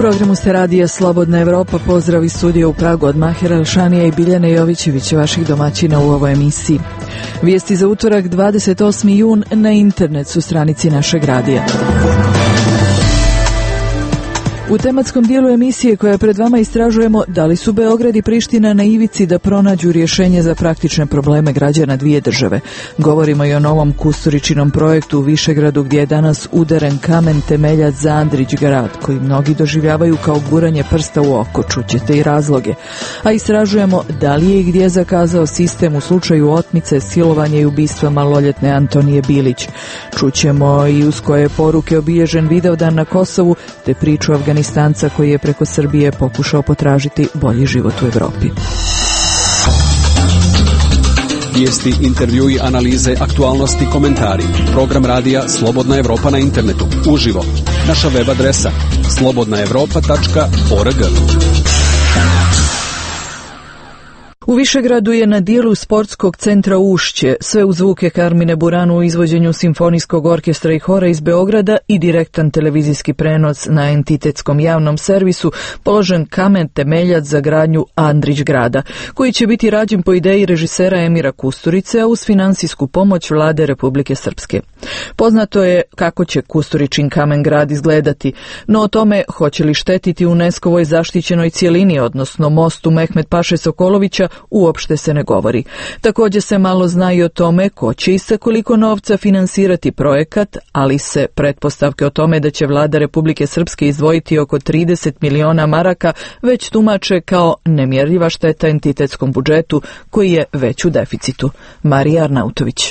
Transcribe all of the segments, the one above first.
programu ste radija Slobodna Evropa. Pozdrav iz studija u Pragu od Mahera Elšanija i Biljane Jovićević, vaših domaćina u ovoj emisiji. Vijesti za utorak 28. jun na internet su stranici našeg radija. U tematskom dijelu emisije koja pred vama istražujemo da li su Beograd i Priština na ivici da pronađu rješenje za praktične probleme građana dvije države. Govorimo i o novom Kusturičinom projektu u Višegradu gdje je danas udaren kamen temeljac za Andrić grad, koji mnogi doživljavaju kao guranje prsta u oko, čućete i razloge. A istražujemo da li je i gdje zakazao sistem u slučaju otmice, silovanja i ubistva maloljetne Antonije Bilić. Čućemo i uz koje poruke obilježen Vidovdan na Kosovu, te priču Afganistanca koji je preko Srbije pokušao potražiti bolji život u Evropi. Vijesti, intervjui, analize, aktualnosti, komentari. Program radija Slobodna Evropa na internetu. Uživo. Naša web adresa slobodnaevropa.org. U Višegradu je na dijelu sportskog centra Ušće, sve uz zvuke Karmine Buranu u izvođenju Simfonijskog orkestra i hora iz Beograda i direktan televizijski prenos na entitetskom javnom servisu, položen kamen temeljac za gradnju Andrić grada, koji će biti rađen po ideji režisera Emira Kusturice, a uz finansijsku pomoć Vlade Republike Srpske. Poznato je kako će Kusturičin kamen grad izgledati, no o tome hoće li štetiti UNESCO-voj zaštićenoj cjelini, odnosno mostu Mehmet Paše Sokolovića, uopšte se ne govori. Također se malo zna i o tome ko će i sa koliko novca finansirati projekat, ali se pretpostavke o tome da će Vlada Republike Srpske izdvojiti oko 30 miliona maraka već tumače kao nemjerljiva šteta entitetskom budžetu koji je već u deficitu. Marija Arnautović.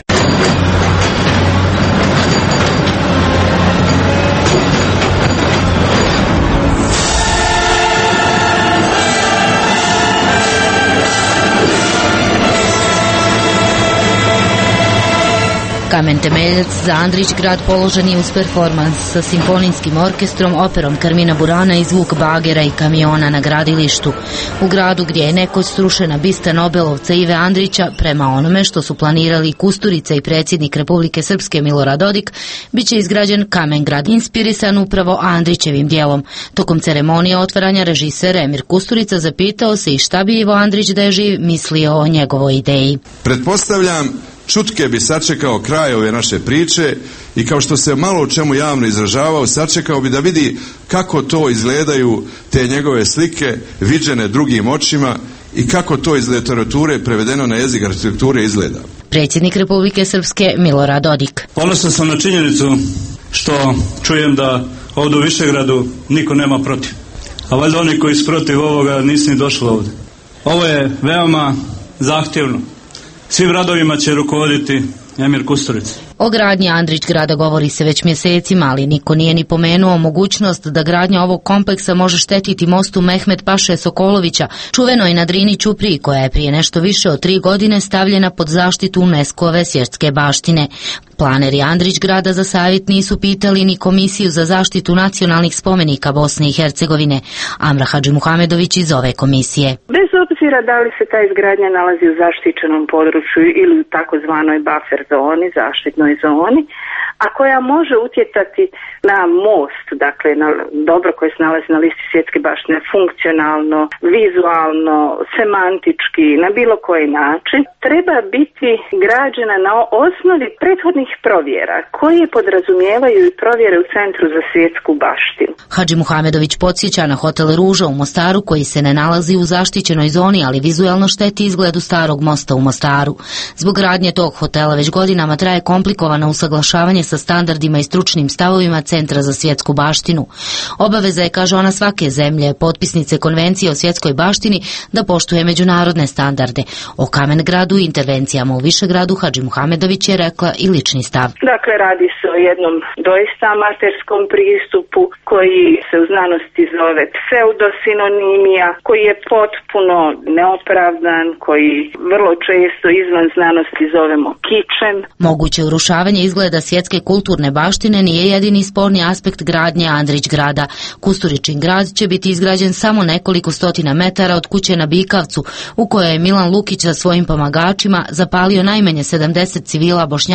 Kamen temeljac za Andrić grad položen je uz performans sa simfonijskim orkestrom, operom Karmina Burana i zvuk bagera i kamiona na gradilištu. U gradu gdje je nekoć srušena bista Nobelovca Ive Andrića, prema onome što su planirali Kusturica i predsjednik Republike Srpske Milorad Dodik, bit će izgrađen kamen grad, inspirisan upravo Andrićevim dijelom. Tokom ceremonije otvaranja režiser Emir Kusturica zapitao se i šta bi Ivo Andrić da je živ mislio o njegovoj ideji. Pretpostavljam, čutke bi sačekao kraj ove naše priče i kao što se malo u čemu javno izražavao, sačekao bi da vidi kako to izgledaju te njegove slike viđene drugim očima i kako to iz literature prevedeno na jezik arhitekture izgleda. Predsjednik Republike Srpske Milorad Dodik. Ponosan sam na činjenicu što čujem da ovdje u Višegradu niko nema protiv. A valjda oni koji su protiv ovoga nisu ni došli ovdje. Ovo je veoma zahtjevno. Svim radovima će rukovoditi Emir Kusturica. O gradnji Andrić grada govori se već mjesecima, ali niko nije ni pomenuo mogućnost da gradnja ovog kompleksa može štetiti mostu Mehmet Paše Sokolovića, čuvenoj na Drini Ćupriji, koja je prije nešto više od 3 godine stavljena pod zaštitu UNESCO-ve svjetske baštine. Planeri Andrić grada za savjet nisu pitali ni Komisiju za zaštitu nacionalnih spomenika Bosne i Hercegovine. Amra Hadžimuhamedović iz ove komisije. Bez obzira da li se ta izgradnja nalazi u zaštićenom području ili u takozvanoj buffer zoni, zaštitnoj zoni, a koja može utjecati na most, dakle na dobro koje se nalazi na listi svjetske baštine, funkcionalno, vizualno, semantički, na bilo koji način, treba biti građena na osnovi prethodnih provjera koje podrazumijevaju i provjere u Centru za svjetsku baštinu. Hadžimuhamedović podsjeća na hotel Ruža u Mostaru koji se ne nalazi u zaštićenoj zoni, ali vizualno šteti izgledu starog mosta u Mostaru. Zbog gradnje tog hotela već godinama traje komplikovano usaglašavanje sa standardima i stručnim stavovima Centra za svjetsku baštinu. Obaveza je, kaže ona, svake zemlje, potpisnice konvencije o svjetskoj baštini, da poštuje međunarodne standarde. O kamen gradu i intervencijama u Višegradu Hadžimuhamedović je rekla i lični stav. Dakle, radi se o jednom doista amaterskom pristupu koji se u znanosti zove pseudosinonimija, koji je potpuno neopravdan, koji vrlo često izvan znanosti zovemo kičem. Moguće urušavanje izgleda svjetske kulturne baštine nije jedini sporni aspekt gradnje Andrić grada. Kusturičin grad će biti izgrađen samo nekoliko stotina metara od kuće na Bikavcu, u kojoj je Milan Lukić sa svojim pomagačima zapalio najmanje 70 civila Bošnjaka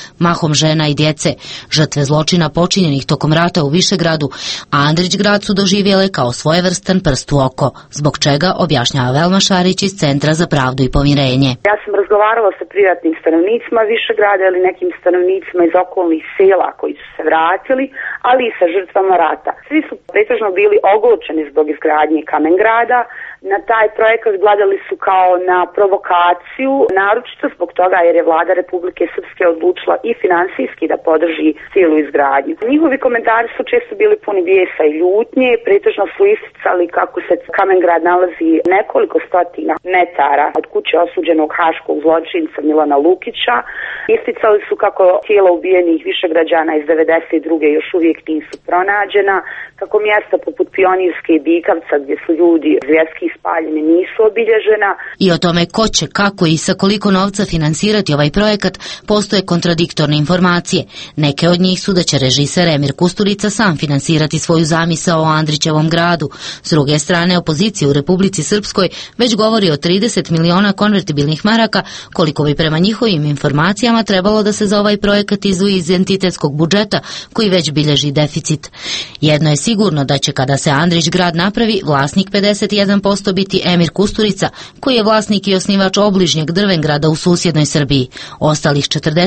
mahom žena i djece, žrtve zločina počinjenih tokom rata u Višegradu, a Andrićgrad su doživjele kao svojevrstan prst u oko, zbog čega objašnjava Velma Šarić iz Centra za pravdu i pomirenje. Ja sam razgovarala sa privatnim stanovnicima Višegrada ili nekim stanovnicima iz okolnih sela koji su se vratili, ali i sa žrtvama rata. Svi su pretežno bili ogorčeni zbog izgradnje Kamen-grada. Na taj projekat gledali su kao na provokaciju, naročito zbog toga jer je vlada Republike Srpske odlučila i finansijski da podrži cijelu izgradnju. Njihovi komentari su često bili puni bijesa i ljutnje, pretežno su isticali kako se Kamen-grad nalazi nekoliko stotina metara od kuće osuđenog haškog zločinca Milana Lukića. Isticali su kako tijela ubijenih Višegrađana iz 92. još uvijek nisu pronađena, kako mjesta poput Pionirske i Bikavca gdje su ljudi zvjerski spaljeni nisu obilježena. I o tome ko će, kako i sa koliko novca finansirati ovaj projekat postoje kontradiktorne informacije. Neke od njih su da će režiser Emir Kusturica sam finansirati svoju zamisao o Andrićevom gradu. S druge strane, opozicija u Republici Srpskoj već govori o 30 miliona konvertibilnih maraka, koliko bi prema njihovim informacijama trebalo da se za ovaj projekat izdvoji iz entitetskog budžeta, koji već bilježi deficit. Jedno je sigurno da će kada se Andrićgrad napravi, vlasnik 51% biti Emir Kusturica, koji je vlasnik i osnivač obližnjeg Drvengrada u susjednoj Srbiji. Ostalih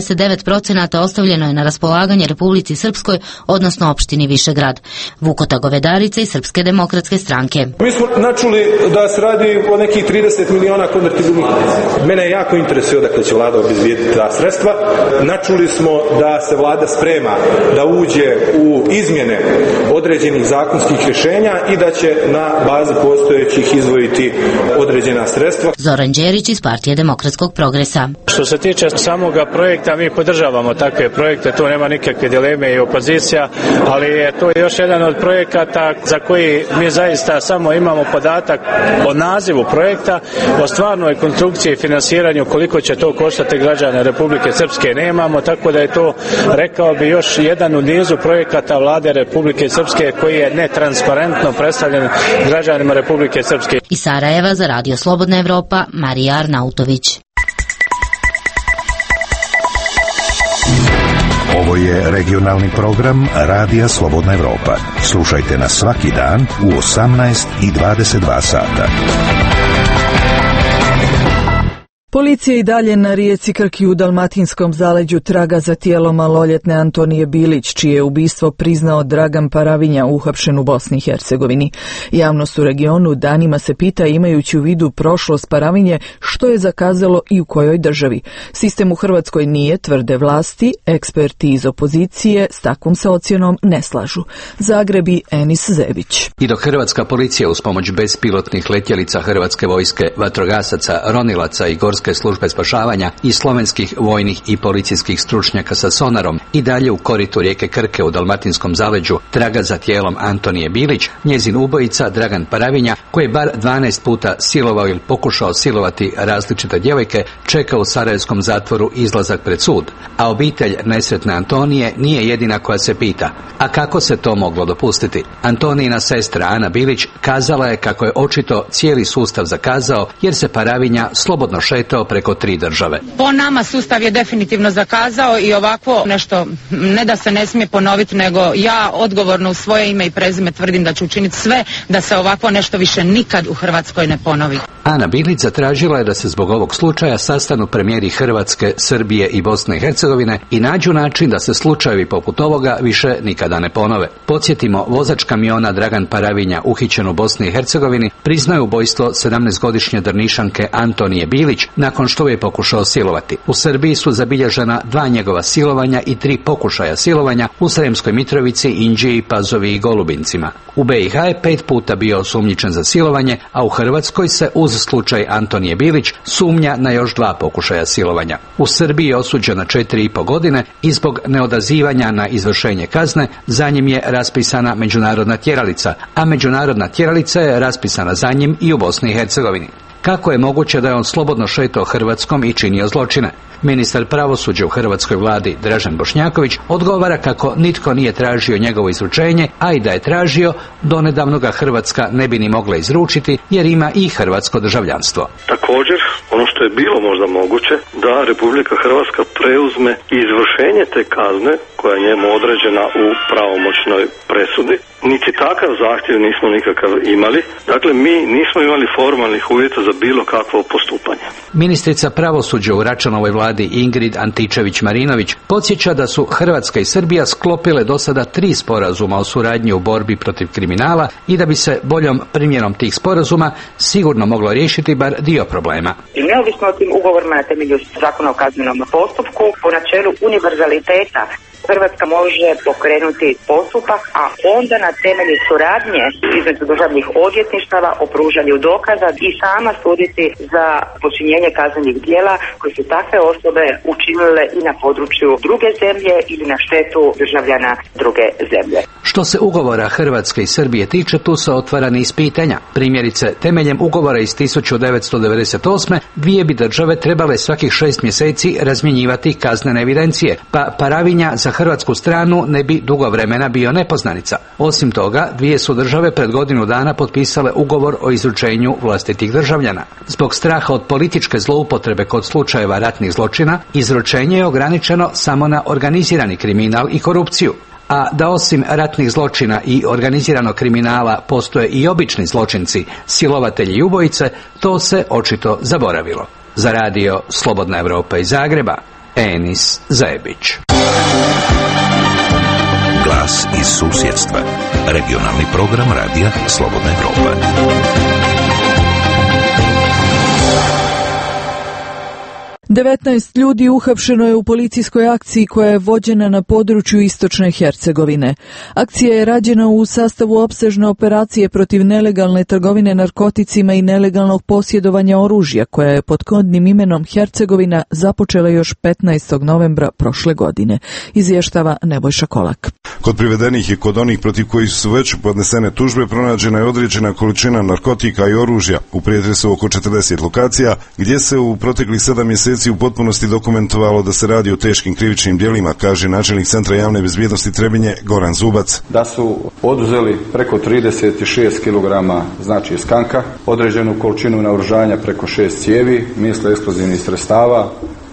49% ostavljeno je na raspolaganje Republici Srpskoj, odnosno opštini Višegrad. Vukota Govedarica iz Srpske demokratske stranke. Mi smo načuli da se radi o nekih 30 miliona konvertibilnih. Mene jako interesuje odakle će vlada obezbijediti ta sredstva. Načuli smo da se vlada sprema da uđe u izmjene određenih zakonskih rješenja i da će na bazi postojećih izdvojiti određena sredstva. Zoran Đerić iz Partije demokratskog progresa. Što se tiče samoga projekta, mi podržavamo takve projekte, tu nema nikakve dileme i opozicija, ali je to još jedan od projekata za koji mi zaista samo imamo podatak o nazivu projekta, o stvarnoj konstrukciji i finansiranju, koliko će to koštati građane Republike Srpske nemamo, tako da je to, rekao bi, još jedan u nizu projekata vlade Republike Srpske koji je netransparentno predstavljen građanima Republike Srpske. Iz Sarajeva za Radio Slobodna Evropa, Marija Arnautović. Ovo je regionalni program Radija Slobodna Evropa. Slušajte nas svaki dan u 18 i 22 sata. Policija i dalje na rijeci Krki u Dalmatinskom zaleđu traga za tijelom maloljetne Antonije Bilić, čije je ubistvo priznao Dragan Paravinja, uhapšen u Bosni i Hercegovini. Javnost u regionu danima se pita, imajući u vidu prošlost Paravinje, što je zakazalo i u kojoj državi. Sistem u Hrvatskoj nije, tvrde vlasti, eksperti iz opozicije s takvom se ocjenom ne slažu. Zagreb i Enis Zević. I dok hrvatska policija uz pomoć bespilotnih letjelica Hrvatske vojske, vatrogasaca, ronilaca i gorske službe spašavanja i slovenskih vojnih i policijskih stručnjaka sa sonarom i dalje u koritu rijeke Krke u Dalmatinskom zaleđu traga za tijelom Antonije Bilić, njezin ubojica Dragan Paravinja, koji je bar 12 puta silovao ili pokušao silovati različite djevojke, čeka u sarajevskom zatvoru izlazak pred sud. A obitelj nesretne Antonije nije jedina koja se pita, a kako se to moglo dopustiti? Antonijina sestra Ana Bilić kazala je kako je očito cijeli sustav zakazao jer se Paravinja slobodno šetao preko 3 države. Po nama sustav je definitivno zakazao i ovako nešto ne da se ne smije ponoviti, nego ja odgovorno u svoje ime i prezime tvrdim da ću učiniti sve da se ovako nešto više nikad u Hrvatskoj ne ponovi. Ana Bilić zatražila je da se zbog ovog slučaja sastanu premijeri Hrvatske, Srbije i Bosne i Hercegovine i nađu način da se slučajevi poput ovoga više nikada ne ponove. Podsjetimo, vozač kamiona Dragan Paravinja, uhićen u Bosni i Hercegovini, priznaje ubojstvo 17-godišnje Drnišanke Antonije Bilić nakon što je pokušao silovati. U Srbiji su zabilježena 2 njegova silovanja i 3 pokušaja silovanja u Sremskoj Mitrovici, Inđiji, Pazovi i Golubincima. U BiH je 5 puta bio osumnjičen za silovanje, a u Hrvatskoj se uz slučaj Antonije Bilić sumnja na još 2 pokušaja silovanja. U Srbiji je osuđen na 4,5 godine i zbog neodazivanja na izvršenje kazne za njim je raspisana međunarodna tjeralica, a međunarodna tjeralica je raspisana za njim i u Bosni i Hercegovini. kako je moguće da je on slobodno šetao Hrvatskom i činio zločine. Ministar pravosuđa u hrvatskoj vladi Dražen Bošnjaković odgovara kako nitko nije tražio njegovo izručenje, a i da je tražio, donedavno ga Hrvatska ne bi ni mogla izručiti jer ima i hrvatsko državljanstvo. Također, ono što je bilo možda moguće, da Republika Hrvatska preuzme izvršenje te kazne koja je njemu određena u pravomoćnoj presudi. Niti takav zahtjev nismo nikakav imali. Dakle, mi nismo imali formalnih uvjeta za bilo kakvo postupanje. Ministrica pravosuđa u Račanovoj vladi Ingrid Antičević-Marinović podsjeća da su Hrvatska i Srbija sklopile do sada 3 sporazuma o suradnji u borbi protiv kriminala i da bi se boljom primjenom tih sporazuma sigurno moglo riješiti bar dio problema. I neovisno o tim ugovorima na temelju zakona o kaznenom postupku, po načelu univerzaliteta, Hrvatska može pokrenuti postupak, a onda na temelju suradnje između državnih odvjetništava o pružanju dokaza i sama suditi za počinjenje kaznenih djela koje su takve osobe učinile i na području druge zemlje ili na štetu državljana druge zemlje. Što se ugovora Hrvatske i Srbije tiče, tu se otvara niz pitanja. Primjerice, temeljem ugovora iz 1998. dvije bi države trebale svakih 6 mjeseci razmjenjivati kaznene evidencije, pa Paravinja za hrvatsku stranu ne bi dugo vremena bio nepoznanica. Osim toga, dvije su države pred godinu dana potpisale ugovor o izručenju vlastitih državljana. Zbog straha od političke zloupotrebe kod slučajeva ratnih zločina, izručenje je ograničeno samo na organizirani kriminal i korupciju. A da osim ratnih zločina i organiziranog kriminala postoje i obični zločinci, silovatelji i ubojice, to se očito zaboravilo. Za radio Slobodna Evropa iz Zagreba, Enis Zajebić. Glas iz susjedstva. Regionalni program radija Slobodna Evropa. Devetnaest ljudi uhapšeno je u policijskoj akciji koja je vođena na području istočne Hercegovine. Akcija je rađena u sastavu opsežne operacije protiv nelegalne trgovine narkoticima i nelegalnog posjedovanja oružja koja je pod kodnim imenom Hercegovina započela još 15. novembra prošle godine. Izvještava Nebojša Kolak. Kod privedenih i kod onih protiv kojih su već podnesene tužbe pronađena je određena količina narkotika i oružja u pretresu oko 40 lokacija gdje se u proteklih 7 mjeseci u potpunosti dokumentovalo da se radi o teškim krivičnim djelima, kaže načelnik Centra javne bezbjednosti Trebinje Goran Zubac. Da su oduzeli preko 36 kg znači skanka, određenu količinu naoružanja preko 6 cijevi, minsko eksplozivnih sredstava,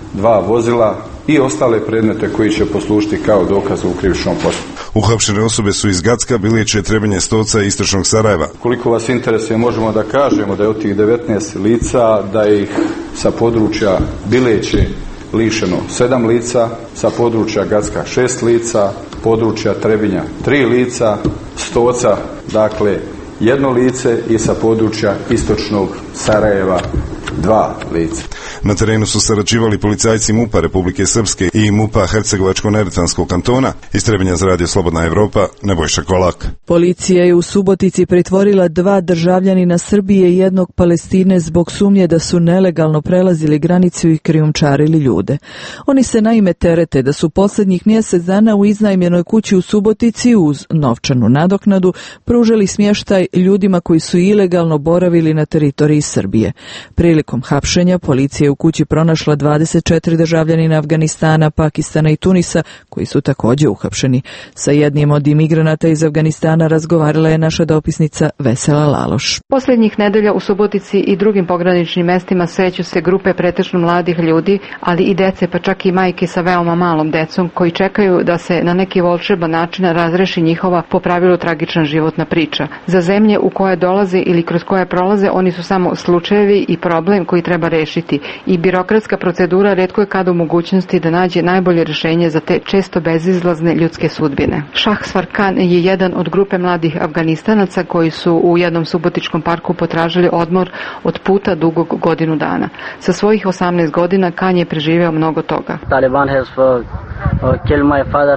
2 vozila i ostale predmete koji će poslužiti kao dokaz u krivičnom postupku. Uhapšene osobe su iz Gacka, Biliće, Trebinje, Stoca i istočnog Sarajeva. Koliko vas interesuje, možemo da kažemo da je od tih 19 lica, da ih sa područja Bileće lišeno 7 lica, sa područja Gacka 6 lica, područja Trebinja 3 lica, Stoca, dakle 1 lice i sa područja istočnog Sarajeva 2 lica. Na terenu su sarađivali policajci MUP-a Republike Srpske i MUP-a Hercegovačko-Neretvanskog kantona. Iz Trebinja za radio Slobodna Evropa, Nebojša Kolak. Policija je u Subotici pritvorila 2 državljanina Srbije i 1 Palestine zbog sumnje da su nelegalno prelazili granicu i krijumčarili ljude. Oni se naime terete da su posljednjih mjesec dana u iznajmljenoj kući u Subotici uz novčanu nadoknadu pružali smještaj ljudima koji su ilegalno boravili na teritoriji Srbije. Prilikom hapšenja policija u kući pronašla 24 državljanina Afganistana, Pakistana i Tunisa koji su također uhapšeni. Sa jednim od imigranata iz Afganistana razgovarala je naša dopisnica Vesela Laloš. Posljednjih nedelja u Subotici i drugim pograničnim mestima sreću se grupe pretežno mladih ljudi, ali i dece, pa čak i majke sa veoma malom decom koji čekaju da se na neki volšeban način razreši njihova po pravilu tragična životna priča. Za zemlje u koje dolaze ili kroz koje prolaze oni su samo slučajevi i problem koji treba rešiti. I birokratska procedura retko je kada u mogućnosti da nađe najbolje rješenje za te često bezizlazne ljudske sudbine. Šahsvar Khan je jedan od grupe mladih Afganistanaca koji su u jednom subotičkom parku potražili odmor od puta dugog godinu dana. Sa svojih 18 godina Khan je preživeo mnogo toga. Taliban has killed my father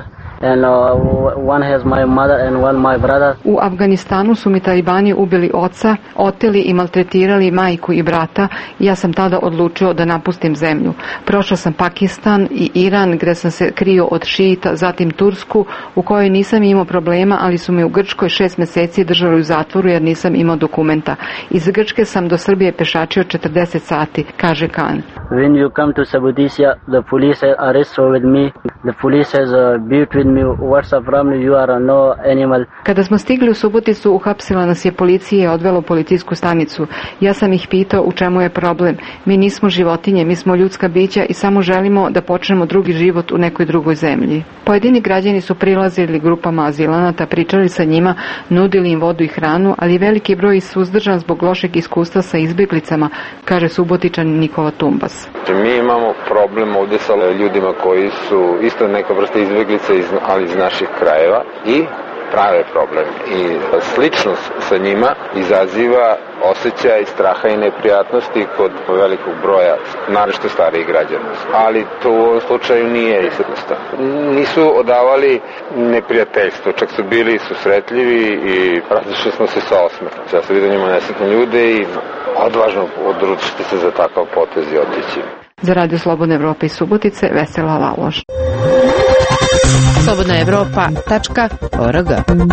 U Afganistanu su mi talibani ubili oca, oteli i maltretirali majku i brata i ja sam tada odlučio da napustim zemlju. Prošao sam Pakistan i Iran gdje sam se krio od šijita, zatim Tursku u kojoj nisam imao problema, ali su me u Grčkoj 6 mjeseci držali u zatvoru jer nisam imao dokumenta. Iz Grčke sam do Srbije pešačio 40 sati, kaže Khan. When you come to Subotica, the police arrest with me. The police has beat with me. What's the problem? You are no animal. Kada smo stigli u Suboticu, uhapsila nas je policija i odvela u policijsku stanicu. Ja sam ih pitao u čemu je problem. Mi nismo životinje, mi smo ljudska bića i samo želimo da počnemo drugi život u nekoj drugoj zemlji. Pojedini građani su prilazili grupama azilanata, pričali sa njima, nudili im vodu i hranu, ali veliki broj suzdržan zbog lošeg iskustva sa izbjeglicama, kaže Subotičan Nikola Tumbas. Mi imamo problem ovdje sa ljudima koji su isto neka vrsta izbjeglice, ali iz naših krajeva i prave problem. I sličnost sa njima izaziva osjećaj straha i neprijatnosti kod velikog broja, naročito starijih građana. Ali to u ovom slučaju nije jednostavno. Nisu odavali neprijateljstvo, čak su bili susretljivi i različili smo se sa osmehom. Ja sam vidio njima nesretne ljude i odvažno odlučiti se za takav potez i otići. Za Radio Slobodne Evrope iz Subotice, Vesela Laloš. slobodnaevropa.org.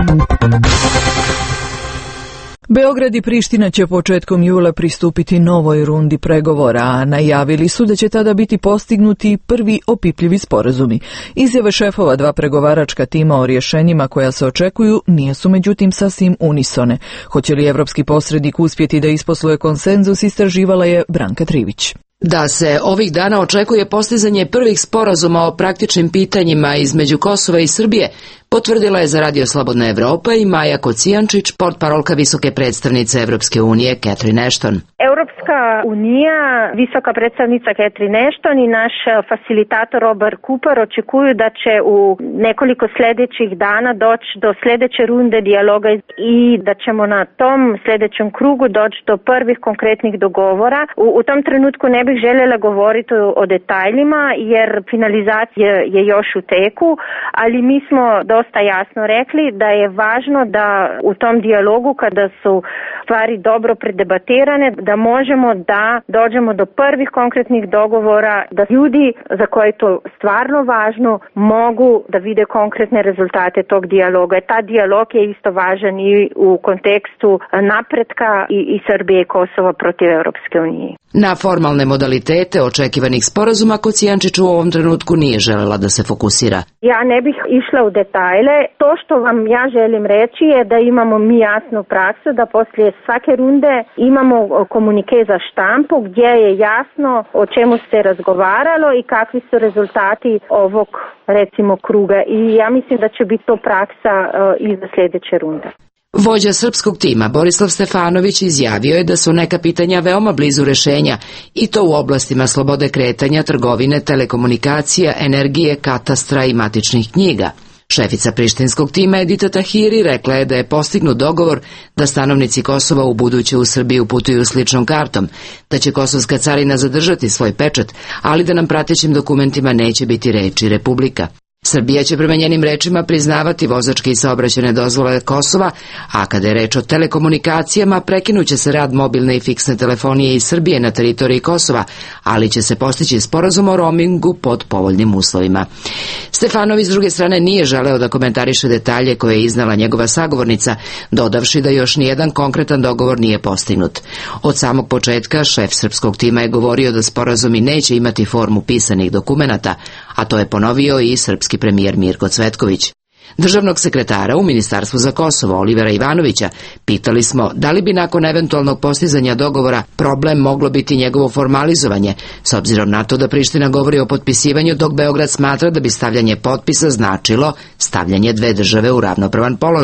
Beograd i Priština će početkom jula pristupiti novoj rundi pregovora, a najavili su da će tada biti postignuti prvi opipljivi sporazumi. Izjave šefova dva pregovaračka tima o rješenjima koja se očekuju nisu međutim sasvim unisone. Hoće li evropski posrednik uspjeti da isposluje konsenzus, istraživala je Branka Trivić. Da se ovih dana očekuje postizanje prvih sporazuma o praktičnim pitanjima između Kosova i Srbije, potvrdila je za Radio Slobodna Evropa i Maja Kocijančić, portparolka visoke predstavnice Evropske unije Catherine Ashton. Europska unija, visoka predstavnica Catherine Ashton i naš facilitator Robert Cooper očekuju da će u nekoliko sljedećih dana doći do sljedeće runde dijaloga i da ćemo na tom sljedećem krugu doći do prvih konkretnih dogovora. U tom trenutku ne bih željela govoriti o detaljima jer finalizacija je još u teku, ali mi smo dosta jasno rekli da je važno da u tom dijalogu kada su stvari dobro predebatirane, da možemo da dođemo do prvih konkretnih dogovora, da ljudi za koje je to stvarno važno mogu da vide konkretne rezultate tog dijaloga. Ta dijalog je isto važan i u kontekstu napretka i Srbije i Kosova protiv Europske unije. Na formalne modalitete očekivanih sporazuma Kocijančić u ovom trenutku nije želela da se fokusira. Ja ne bih išla u detalje. To što vam ja želim reći je da imamo mi jasnu praksu, da poslije svake runde imamo komunike za štampu gdje je jasno o čemu se razgovaralo i kakvi su rezultati ovog recimo kruga. I ja mislim da će biti to praksa i za sljedeće runde. Vođa srpskog tima Borislav Stefanović izjavio je da su neka pitanja veoma blizu rješenja i to u oblastima slobode kretanja, trgovine, telekomunikacija, energije, katastra i matičnih knjiga. Šefica prištinskog tima Edita Tahiri rekla je da je postignut dogovor da stanovnici Kosova u buduće u Srbiju putuju sličnom kartom, da će kosovska carina zadržati svoj pečat, ali da nam pratećim dokumentima neće biti reči Republika. Srbija će prema njenim rečima priznavati vozačke i saobraćajne dozvole Kosova, a kada je reč o telekomunikacijama, prekinuće se rad mobilne i fiksne telefonije iz Srbije na teritoriji Kosova, ali će se postići sporazum o roamingu pod povoljnim uslovima. Stefanović s druge strane nije želeo da komentariše detalje koje je iznala njegova sagovornica, dodavši da još nijedan konkretan dogovor nije postignut. Od samog početka šef srpskog tima je govorio da sporazumi neće imati formu pisanih dokumenata, a to je ponovio i srpski premijer Mirko Cvetković. Državnog sekretara u Ministarstvu za Kosovo Olivera Ivanovića pitali smo da li bi nakon eventualnog postizanja dogovora problem moglo biti njegovo formalizovanje, s obzirom na to da Priština govori o potpisivanju, dok Beograd smatra da bi stavljanje potpisa značilo stavljanje dve države u ravnopravan položaj.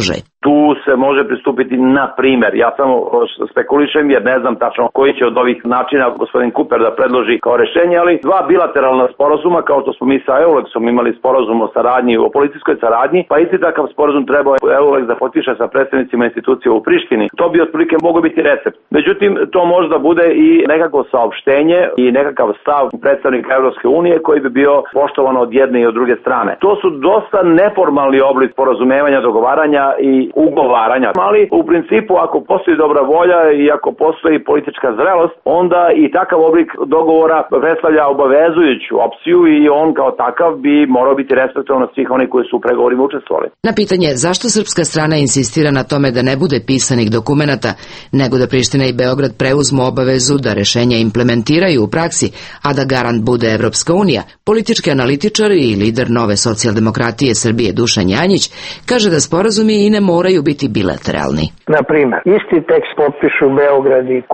tu se može pristupiti na primer. Ja samo spekulišem jer ne znam tačno koji će od ovih načina gospodin Kuper da predloži kao rešenje, ali dva bilateralna sporazuma, kao što smo mi sa EULEX-om imali sporazum o saradnji, o policijskoj saradnji, pa isti takav sporazum treba EULEX da potpiše sa predstavnicima institucija u Prištini. To bi otprilike mogao biti recept. Međutim, to može da bude i nekako saopštenje i nekakav stav predstavnika Evropske unije koji bi bio poštovan od jedne i od druge strane. To su dosta neformalni oblik porazumevanja, dogovaranja i ugovaranja, ali u principu ako postoji dobra volja i ako postoji politička zrelost, onda i takav oblik dogovora predstavlja obavezujuću opciju i on kao takav bi morao biti respektovan od svih onih koji su u pregovorima učestvovali. Na pitanje zašto srpska strana insistira na tome da ne bude pisanih dokumenata, nego da Priština i Beograd preuzmu obavezu da rešenja implementiraju u praksi, a da garant bude Evropska unija, politički analitičar i lider Nove socijaldemokratije Srbije Dušan Janjić kaže da sporazumi i ne moraju biti bilateralni. Na primer, isti tekst potpišu Beograd i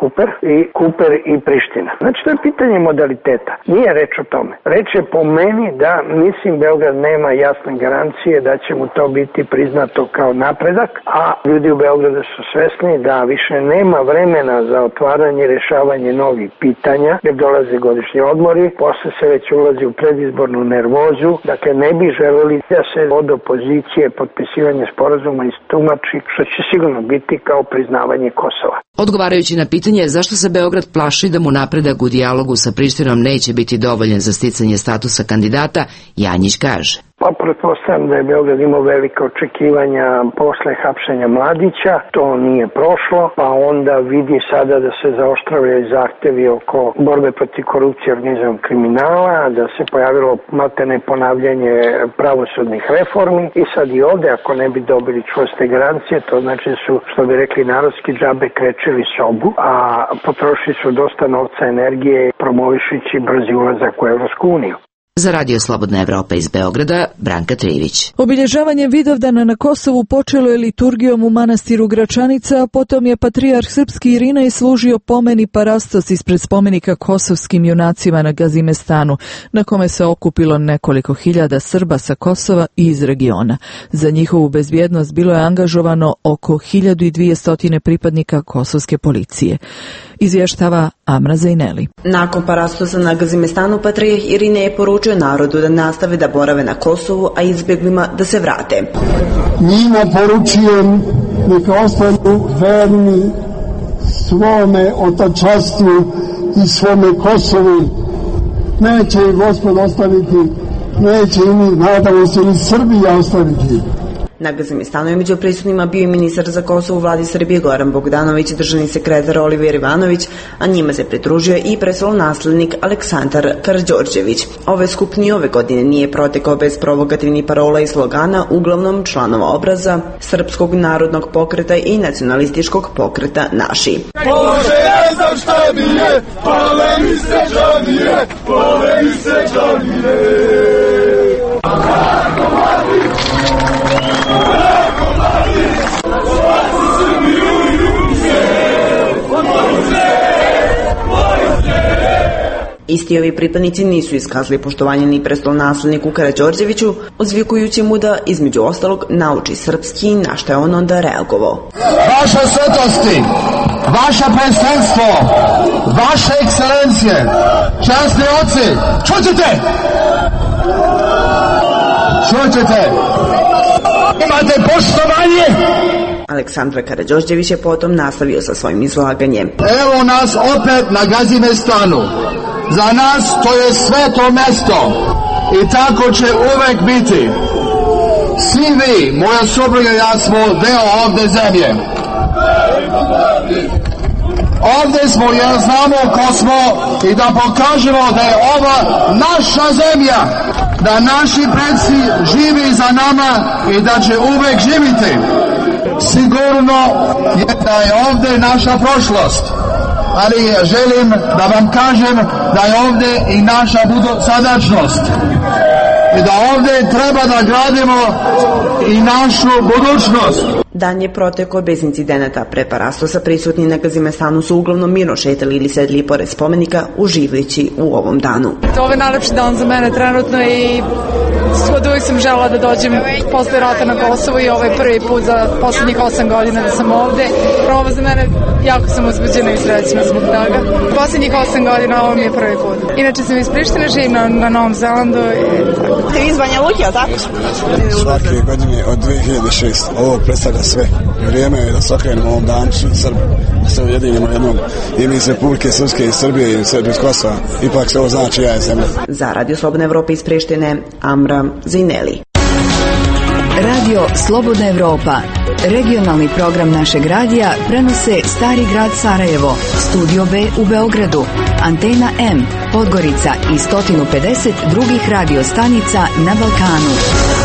Kuper i Priština. Znači, to je pitanje modaliteta. Nije reč o tome. Reč je po meni da, mislim, Beograd nema jasne garancije da će mu to biti priznato kao napredak, a ljudi u Beogradu su svesni da više nema vremena za otvaranje i rešavanje novih pitanja, jer dolaze godišnji odmori, posle se već ulazi u predizbornu nervozu, dakle ne bi želeli da se od opozicije potpisivanje sporazuma istumači, što će sigurno biti kao priznavanje Kosova. Odgovarajući na pitanje zašto se Beograd plaši da mu napredak u dijalogu sa Prištinom neće biti dovoljan za sticanje statusa kandidata, Janjić kaže. Pa pretpostavljam da je Beograd imao velike očekivanja posle hapšenja Mladića, to nije prošlo, pa onda vidi sada da se zaoštravaju zahtevi oko borbe protiv korupcije i organizovanog kriminala, da se pojavilo maltene ponavljanje pravosudnih reformi i sad i ovde ako ne bi dobili čvrste garancije, to znači su, što bi rekli narodski, džabe krečili sobu, a potrošili su dosta novca, energije promovišući brzi ulazak u Evropsku uniju. Za Radio Slobodna Evropa iz Beograda, Branka Trivić. Obilježavanje Vidovdana na Kosovu počelo je liturgijom u manastiru Gračanica, a potom je patrijarh srpski Irinej služio pomeni parastos ispred spomenika kosovskim junacima na Gazimestanu, na kome se okupilo nekoliko hiljada Srba sa Kosova i iz regiona. Za njihovu bezbjednost bilo je angažovano oko 1200 pripadnika kosovske policije. Izvještava Amra Zajneli. Nakon parastosa na Gazimestanu, patrijarh Irinej je poručio narodu da nastave da borave na Kosovu, a izbjeglima da se vrate. Njima poručujem neka ostanu verni svome otačanstvu i svome Kosovu. Neće ih Gospod ostaviti, neće i mi, nadamo se, ni Srbija ostaviti. Na Gazimestanu je među prisutnima bio i ministar za Kosovo u vladi Srbije Goran Bogdanović i državni sekretar Oliver Ivanović, a njima se pridružio i prestolonaslednik Aleksandar Karađorđević. Ovaj skup ni ove godine nije protekao bez provokativnih parola i slogana, uglavnom članova obraza Srpskog narodnog pokreta i nacionalističkog pokreta Naši. Bože, ne znam šta mi je, polemi se džanije, polemi se džanije. Isti ovi pripadnici nisu iskazali poštovanje ni prestolonasledniku Karađorđeviću, uzvikujući mu da, između ostalog, nauči srpski, na što je on onda reagovao. Vaša svetosti, vaša predstavstvo, vaše ekscelencije, časni oci, čućete? Čućete? Imate poštovanje? Aleksandar Karađorđević je potom nastavio sa svojim izlaganjem. Evo nas opet na Gazimestanu. Za nas to je sveto mesto i tako će uvek biti. Svi vi, moja supruga i ja, smo deo ovde zemlje. Ovde smo jer znamo ko smo i da pokažemo da je ova naša zemlja, da naši predsi živi za nama i da će uvek živiti. Sigurno je da je ovde naša prošlost, ali želim da vam kažem da je ovde i naša sadačnost. i da ovdje treba da gradimo i našu budućnost. Dan je protekao bez incidenata. Pre parastosa prisutni na Gazimestanu su uglavnom mirno šetali ili sedli pored spomenika, uživajući u ovom danu. Ovo je najlepši dan za mene trenutno i od uvijek sam želela da dođem posle rata na Kosovo i ovo je prvi put za poslednjih 8 godina da sam ovde. Ovo za mene, jako sam uzbuđena i srećna zbog toga. Poslednjih 8 godina ovo mi je prvi put. Inače sam iz Prištine, živim na Novom Zelandu. Ste vi iz Banja Luke, ali tako? Svake godine od 2006. Ovo predstavlja sve. Vrijeme je da se okrenemo ovom danu Srbi, da se ujedinimo jednom i mi iz Republike Srpske i Srbije i Srbije iz Kosova. Ipak se ovo zna čija je zemlja. Za Radio Slobodna Evropa iz Prištine, Amra Zineli. Radio Slobodna Evropa. Regionalni program našeg radija prenose Stari grad Sarajevo, Studio B u Beogradu, Antena M, Podgorica i 150 drugih radio stanica na Balkanu.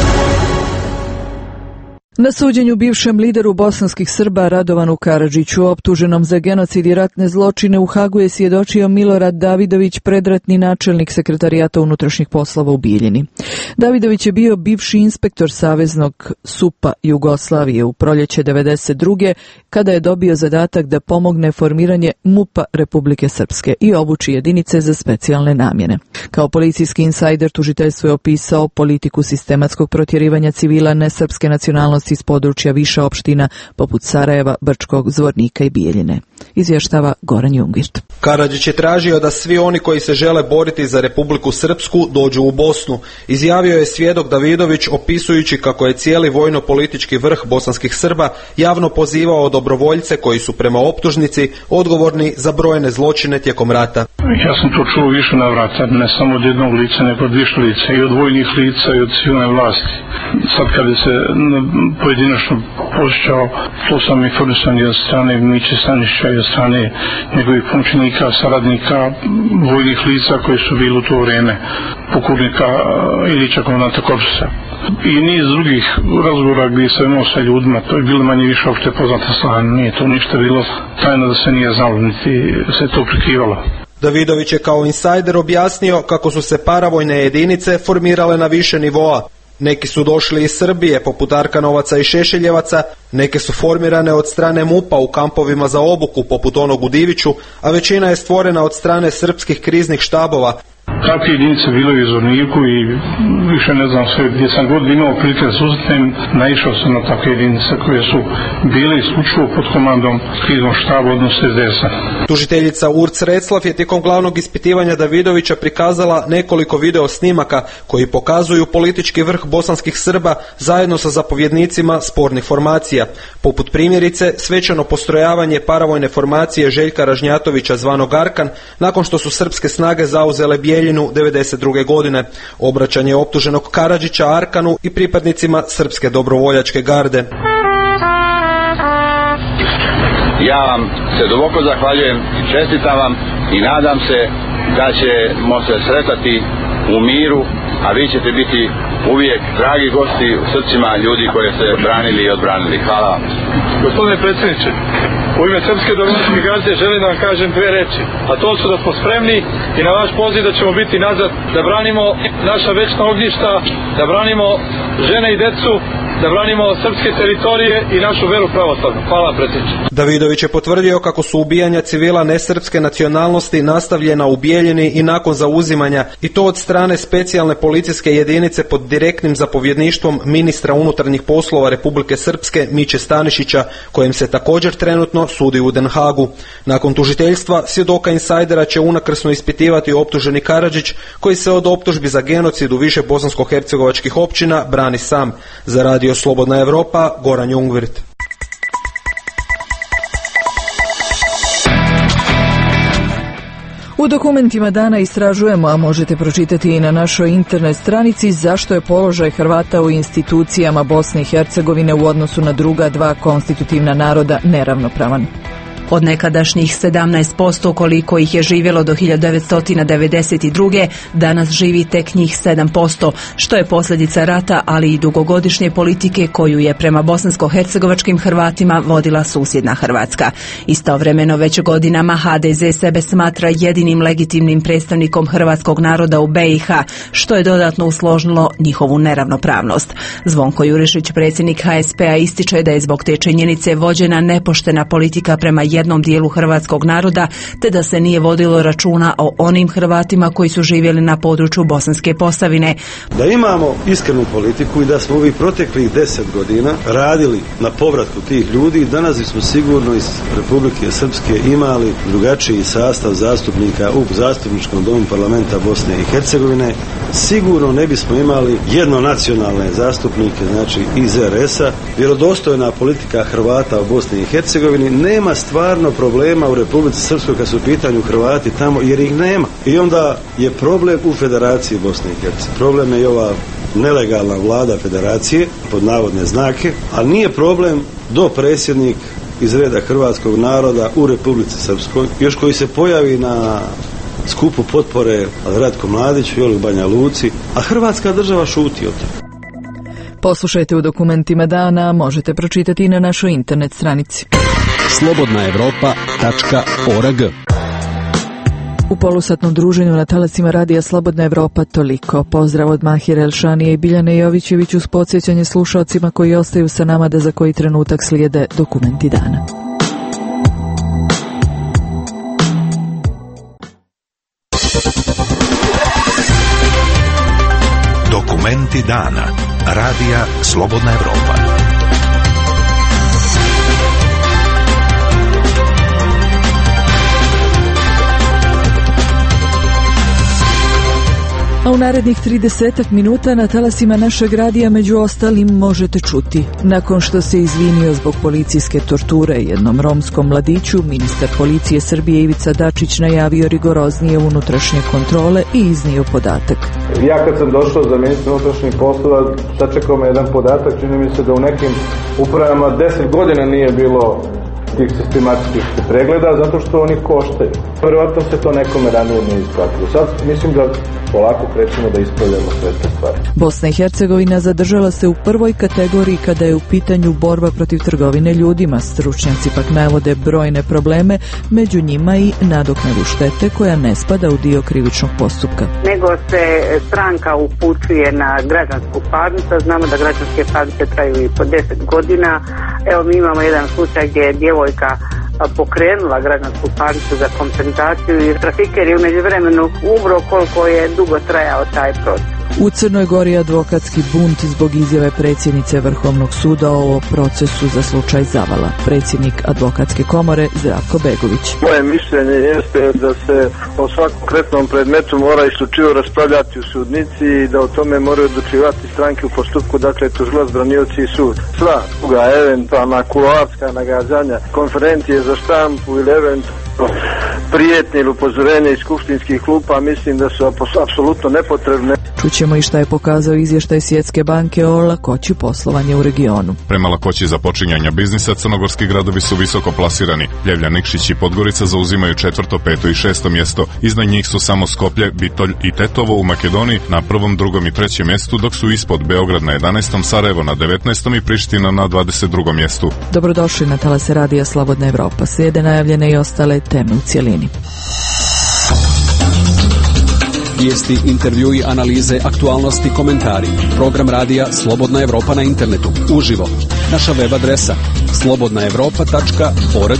Na suđenju bivšem lideru bosanskih Srba Radovanu Karadžiću, optuženom za genocid i ratne zločine, u Hagu je svjedočio Milorad Davidović, predratni načelnik Sekretarijata unutrašnjih poslova u Bijeljini. Davidović je bio bivši inspektor Saveznog SUP-a Jugoslavije u proljeće 1992. kada je dobio zadatak da pomogne formiranje MUP-a Republike Srpske i obuči jedinice za specijalne namjene. Kao policijski insajder tužiteljstvo je opisao politiku sistematskog protjerivanja civila nesrpske nacionalnosti iz područja više opština poput Sarajeva, Brčkog, Zvornika i Bijeljine. Izvještava Goran Jungvirt. Karadžić je tražio da svi oni koji se žele boriti za Republiku Srpsku dođu u Bosnu. Izjavio je svjedok Davidović opisujući kako je cijeli vojno-politički vrh bosanskih Srba javno pozivao dobrovoljce koji su prema optužnici odgovorni za brojne zločine tijekom rata. Ja sam to čuo više navrata, ne samo od jednog lica, nego od više lica, i od vojnih lica i od civilne vlasti. Sad kada se pojedinačno posjećao, to sam informisan i od strane Miće Stanišića i od strane njegovih pomoćnika, saradnika, vojnih lica koji su bili u to vrijeme, pukovnika Ilića, komandanta Korpusa. I niz drugih razgovora gdje se imao sa ljudima, to je bilo manje više opšte poznata stvar, nije to ništa bilo tajno da se nije znalo, niti se to prikrivalo. Davidović je kao insajder objasnio kako su se paravojne jedinice formirale na više nivoa. Neki su došli iz Srbije, poput Arkanovaca i Šešeljevaca, neke su formirane od strane MUP-a u kampovima za obuku, poput onog u Diviću, a većina je stvorena od strane srpskih kriznih štabova. Takve jedinice bilo je u Zvorniku i više ne znam sve, gdje sam god imao prilike da susretnem, naišao sam na takve jedinice koje su bile isključivo pod komandom kriznog štaba, odnosno SDS-a. Tužiteljica Urc Reclav je tijekom glavnog ispitivanja Davidovića prikazala nekoliko video snimaka koji pokazuju politički vrh bosanskih Srba zajedno sa zapovjednicima spornih formacija, poput primjerice svečano postrojavanje paravojne formacije Željka Ražnjatovića zvanog Arkan nakon što su srpske snage zauzele Bijeljinu 1992. godine, obraćanje optuženog Karadžića Arkanu i pripadnicima Srpske dobrovoljačke garde. Ja vam se duboko zahvaljujem i čestitam vam i nadam se da ćemo se sretati u miru, a vi ćete biti uvijek dragi gosti u srcima ljudi koje ste branili i odbranili. Hvala vam. Gospodine predsjedniče, u ime Srpske dobrovoljačke garde želim da vam kažem dve reči, a to su da smo spremni i na vaš poziv da ćemo biti nazad, da branimo naša večna ognjišta, da branimo žene i decu, da branimo srpske teritorije i našu veru pravoslavnu. Hvala predsjedniče. Davidović je potvrdio kako su ubijanja civila nesrpske nacionalnosti nastavljena u Bijeljini i nakon zauzimanja, i to od strane specijalne policijske jedinice pod direktnim zapovjedništvom ministra unutarnjih poslova Republike Srpske Miće Stanišića, kojem se također trenutno sudi u Den Hagu. Nakon tužiteljstva svjedoka insajdera će unakrsno ispitivati optuženi Karadžić, koji se od optužbi za genocid u više bosansko-hercegovačkih općina brani sam. Za Radio Slobodna Evropa, Goran Jungvirt. U dokumentima dana istražujemo, a možete pročitati i na našoj internet stranici, zašto je položaj Hrvata u institucijama Bosne i Hercegovine u odnosu na druga dva konstitutivna naroda neravnopravan. Od nekadašnjih 17% koliko ih je živjelo do 1992. danas živi tek njih 7%, što je posljedica rata, ali i dugogodišnje politike koju je prema bosansko-hercegovačkim Hrvatima vodila susjedna Hrvatska. Istovremeno već godinama HDZ sebe smatra jedinim legitimnim predstavnikom hrvatskog naroda u BiH, što je dodatno usložnilo njihovu neravnopravnost. Zvonko Jurišić, predsjednik HSP-a, ističe da je zbog te činjenice vođena nepoštena politika prema jednom dijelu hrvatskog naroda, te da se nije vodilo računa o onim Hrvatima koji su živjeli na području Bosanske Posavine. Da imamo iskrenu politiku i da smo ovih proteklih 10 godina radili na povratku tih ljudi, danas smo sigurno iz Republike Srpske imali drugačiji sastav zastupnika u zastupničkom domu parlamenta Bosne i Hercegovine. Sigurno ne bismo imali jednonacionalne zastupnike, znači iz RS-a. Vjerodostojna politika Hrvata u Bosni i Hercegovini, nema stvarno problema u Republici Srpskoj kad su u pitanju Hrvati tamo, jer ih nema. I onda je problem u Federaciji Bosne i Hercegovine. Problem je i ova nelegalna vlada federacije, pod navodne znake, ali nije problem dopredsjednik iz reda hrvatskog naroda u Republici Srpskoj, još koji se pojavi na skupu potpore Ratku Mladiću i u Banja Luci, a Hrvatska država šuti o tome. Poslušajte u dokumentima dana, možete pročitati i na našoj internet stranici. slobodnaevropa.org. U polusatnom druženju na talasima radija Slobodna Evropa toliko. Pozdrav od Mahira Elšanije i Biljane Jovićević uz podsjećanje slušalcima koji ostaju sa nama da za koji trenutak slijede dokumenti dana. Dokumenti dana. Radija Slobodna Evropa. A u narednih 30 minuta na talasima našeg radija među ostalim možete čuti. Nakon što se izvinio zbog policijske torture jednom romskom mladiću, ministar policije Srbije Ivica Dačić najavio rigoroznije unutrašnje kontrole i iznio podatak. Ja kad sam došao za ministra unutrašnjih poslova, sačekao me jedan podatak, čini mi se da u nekim upravama 10 godina nije bilo tih sistematskih pregleda, zato što oni koštaju. Vjerovatno se to nekome ranije nije isplatilo. Sad mislim da polako krećemo da ispravljamo sve te stvari. Bosna i Hercegovina zadržala se u prvoj kategoriji kada je u pitanju borba protiv trgovine ljudima. Stručnjaci pak navode brojne probleme, među njima i nadoknadu štete koja ne spada u dio krivičnog postupka. Nego se stranka upućuje na građansku parnicu. Znamo da građanske parnice traju i po 10 godina. Evo mi imamo jedan slučaj gdje je djevojka pokrenula građansku parnicu za kompenzaciju i trafiker je u međuvremenu umro koliko je dugo trajao taj proces. U Crnoj Gori advokatski bunt zbog izjave predsjednice Vrhovnog suda o procesu za slučaj Zavala. Predsjednik advokatske komore Zdravko Begović. Moje mišljenje jeste da se o svakom konkretnom predmetu mora isključivo raspravljati u sudnici i da o tome moraju odlučivati stranke u postupku, dakle tužilac, branioci i sud. Sva druga eventualna kuloarska nagađanja, konferencije za štampu ili eventualno prijetnje ili upozorenje iz skupštinskih klupa mislim da su apsolutno nepotrebne. Čućemo i šta je pokazao izvještaj Svjetske banke o lakoći poslovanja u regionu. Prema lakoći započinjanja biznisa crnogorski gradovi su visoko plasirani. Ljevlja, Nikšić i Podgorica zauzimaju 4., 5. i 6. mjesto. Iznad njih su samo Skoplje, Bitolj i Tetovo u Makedoniji na 1., 2. i 3. mjestu, dok su ispod Beograd na 11., Sarajevo na 19. i Priština na 22. mjestu. Dobrodošli na talase radija Slobodna Evropa. Slijede najavljene i ostale teme u cjelini. Vijesti, intervjui, analize, aktualnosti, komentari. Program radija Slobodna Evropa na internetu. Uživo. Naša web adresa slobodnaevropa.org.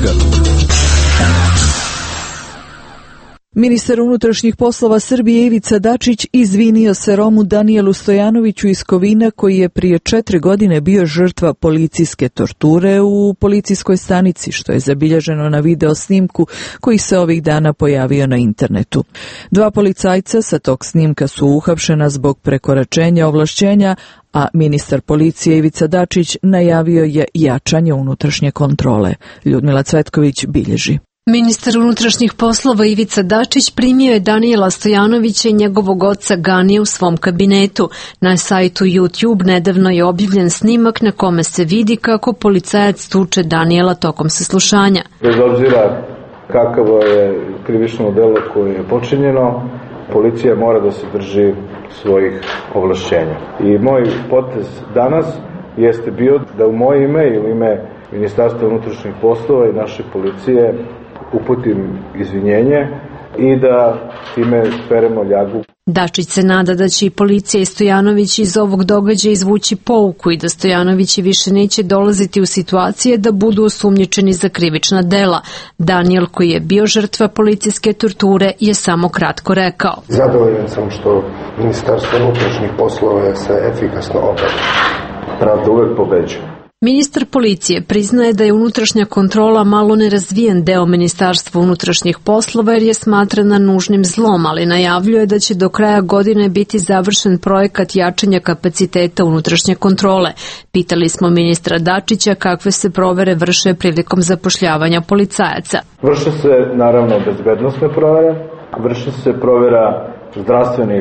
Ministar unutrašnjih poslova Srbije Ivica Dačić izvinio se Romu Danijelu Stojanoviću iz Kovina koji je prije 4 godine bio žrtva policijske torture u policijskoj stanici, što je zabilježeno na video snimku koji se ovih dana pojavio na internetu. 2 policajca sa tog snimka su uhapšena zbog prekoračenja ovlašćenja, a ministar policije Ivica Dačić najavio je jačanje unutrašnje kontrole. Ljudmila Cvetković bilježi. Ministar unutrašnjih poslova Ivica Dačić primio je Danijela Stojanovića i njegovog oca Ganije u svom kabinetu. Na sajtu YouTube nedavno je objavljen snimak na kome se vidi kako policajac tuče Danijela tokom saslušanja. Bez obzira kakavo je krivično delo koje je počinjeno, policija mora da se drži svojih ovlašćenja. I moj potez danas jeste bio da u moje ime ili ime Ministarstva unutrašnjih poslova i naše policije uputim izvinjenje i da time speremo ljagu. Dačić se nada da će i policija i Stojanović iz ovog događaja izvući pouku i da Stojanovići više neće dolaziti u situacije da budu osumnjičeni za krivična dela. Danijel, koji je bio žrtva policijske torture, je samo kratko rekao. Zadovoljan sam što Ministarstvo unutrašnjih poslova se efikasno obavlja. Pravda uvek pobeđuje. Ministar policije priznaje da je unutrašnja kontrola malo nerazvijen deo Ministarstva unutrašnjih poslova jer je smatrana nužnim zlom, ali najavljuje da će do kraja godine biti završen projekat jačanja kapaciteta unutrašnje kontrole. Pitali smo ministra Dačića kakve se provere vrše prilikom zapošljavanja policajaca. Vrše se naravno bezbednosne provere, vrši se provera zdravstvenih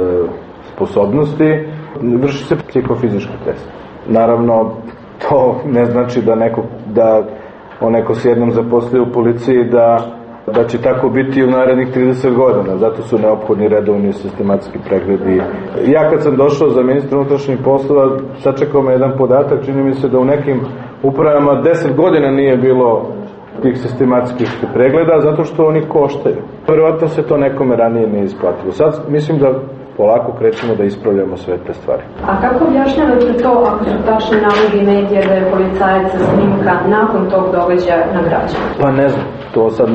sposobnosti, vrši se psihofizički test. Naravno, to ne znači da neko se jednom zaposlio u policiji da će tako biti u narednih 30 godina. Zato su neophodni redovni sistematski pregledi. Ja kad sam došao za ministra unutrašnjih poslova, sačekao me jedan podatak, čini mi se da u nekim upravama 10 godina nije bilo tih sistematskih pregleda, zato što oni koštaju. Verovatno se to nekome ranije nije isplatilo. Sad mislim da polako krećemo da ispravljamo sve te stvari. A kako objašnjavate to ako su tačni navodi medija da je policajac sa snimka nakon tog događaja nagrađen? Pa ne znam, to sad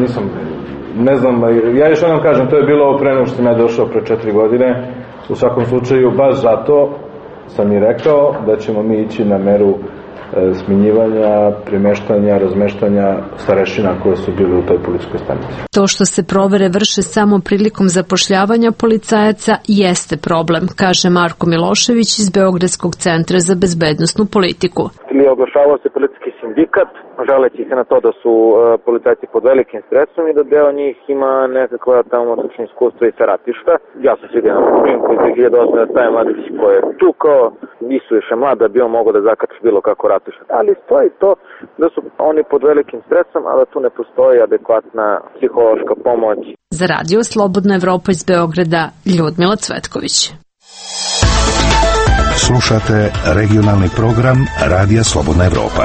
ne znam, ja još jednom kažem, to je bilo pre nego što sam ja došao pre 4 godine, u svakom slučaju baš zato sam i rekao da ćemo mi ići na meru smenjivanja, premeštanja, razmeštanja starešina koje su bili u toj policijskoj stanici. To što se provere vrše samo prilikom zapošljavanja policajaca jeste problem, kaže Marko Milošević iz Beogradskog centra za bezbednosnu politiku. Oglašavao se policijski sindikat, želeći se na to da su policajci pod velikim stresom i da deo njih ima nekakva tamo stručno iskustva i sa ratišta. Ja sam svidio na snimku iz 2008. da Stajan Mladić koji je tu kao isuviše mlad da bi on mogao da zakači bilo kako ratišta. Ali stoji to da su oni pod velikim stresom, a da tu ne postoji adekvatna psihološka pomoć. Za radio Slobodna Evropa iz Beograda, Ljudmila Cvetković. Slušate regionalni program Radija Slobodna Evropa.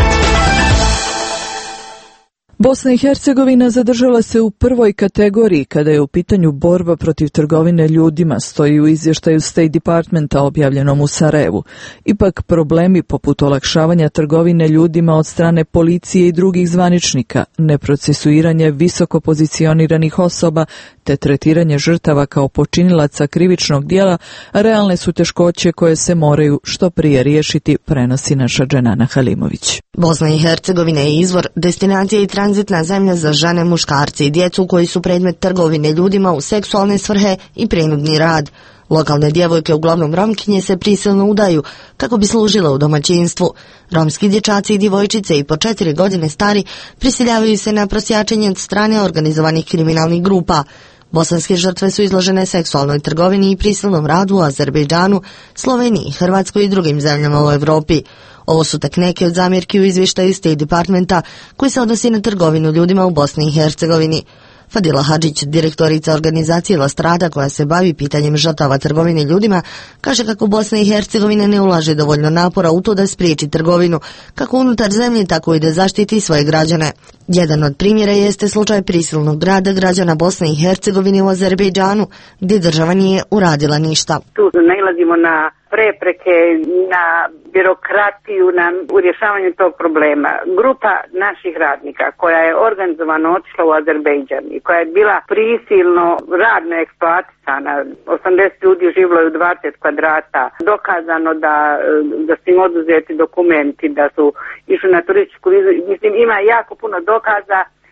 Bosna i Hercegovina zadržala se u prvoj kategoriji kada je u pitanju borba protiv trgovine ljudima, stoji u izvještaju State Departmenta objavljenom u Sarajevu. Ipak problemi poput olakšavanja trgovine ljudima od strane policije i drugih zvaničnika, neprocesuiranje visoko pozicioniranih osoba te tretiranje žrtava kao počinilaca krivičnog dijela, realne su teškoće koje se moraju što prije riješiti, prenosi naša Dženana Halimović. Bosna i Hercegovina je izvor, destinacija i tranzitna zemlja za žene, muškarce i djecu koji su predmet trgovine ljudima u seksualne svrhe i prinudni rad. Lokalne djevojke, uglavnom Romkinje, se prisilno udaju kako bi služile u domaćinstvu. Romski dječaci i djevojčice i po 4 godine stari prisiljavaju se na prosjačenje od strane organizovanih kriminalnih grupa. Bosanske žrtve su izložene seksualnoj trgovini i prisilnom radu u Azerbejdžanu, Sloveniji, Hrvatskoj i drugim zemljama u Evropi. Ovo su tek neke od zamjerki u izvještaju State Departmenta koji se odnosi na trgovinu ljudima u Bosni i Hercegovini. Fadila Hadžić, direktorica organizacije La Strada koja se bavi pitanjem žrtava trgovine ljudima, kaže kako Bosna i Hercegovina ne ulaže dovoljno napora u to da spriječi trgovinu, kako unutar zemlje, tako i da zaštiti svoje građane. Jedan od primjera jeste slučaj prisilnog rada građana Bosne i Hercegovine u Azerbejdžanu, gdje država nije uradila ništa. Tu nailazimo na prepreke, na birokratiju, u rješavanju tog problema. Grupa naših radnika koja je organizovano otišla u Azerbejdžan i koja je bila prisilno radno eksploatisana, 80 ljudi živjelo je u 20 kvadrata, dokazano da su im oduzeti dokumenti, da su išli na turističku vizu. Mislim, ima jako puno dokaza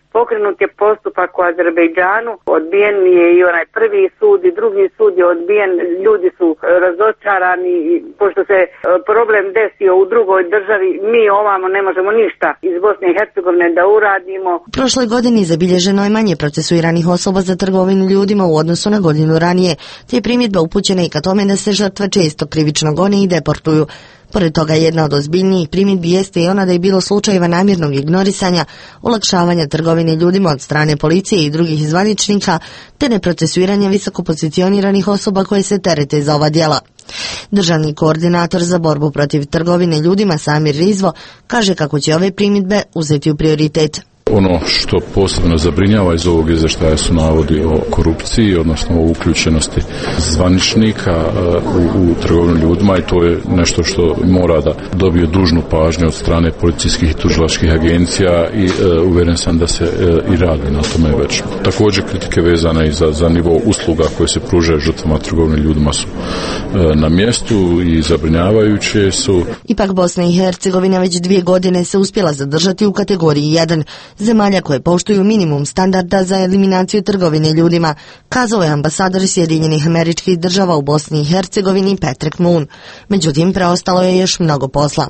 Pokrenut je postupak u Azerbejdžanu, odbijen je i onaj prvi sud i drugi sud je odbijen, ljudi su razočarani, pošto se problem desio u drugoj državi, mi ovamo ne možemo ništa iz Bosne i Hercegovine da uradimo. Prošle godine zabilježeno je manje procesuiranih osoba za trgovinu ljudima u odnosu na godinu ranije, te je primjedba upućena i ka tome da se žrtve često krivično gone i deportuju. Pored toga, jedna od ozbiljnijih primjedbi jeste i ona da je bilo slučajeva namjernog ignorisanja, olakšavanja trgovine ljudima od strane policije i drugih zvaničnika, te neprocesuiranja visoko pozicioniranih osoba koje se terete za ova djela. Državni koordinator za borbu protiv trgovine ljudima Samir Rizvo kaže kako će ove primjedbe uzeti u prioritet. Ono što posebno zabrinjava iz ovog izvještaja su navodi o korupciji, odnosno o uključenosti zvaničnika u trgovinu ljudima, i to je nešto što mora da dobije dužnu pažnju od strane policijskih i tužilačkih agencija i uvjeren sam da se i radi na tome već. Također kritike vezane i za nivo usluga koje se pružaju žrtvama trgovine ljudima su na mjestu i zabrinjavajuće su. Ipak Bosna i Hercegovina već 2 godine se uspjela zadržati u kategoriji 1. zemalja koje poštuju minimum standarda za eliminaciju trgovine ljudima, kazao je ambasador Sjedinjenih Američkih Država u Bosni i Hercegovini Patrick Moon. Međutim, preostalo je još mnogo posla.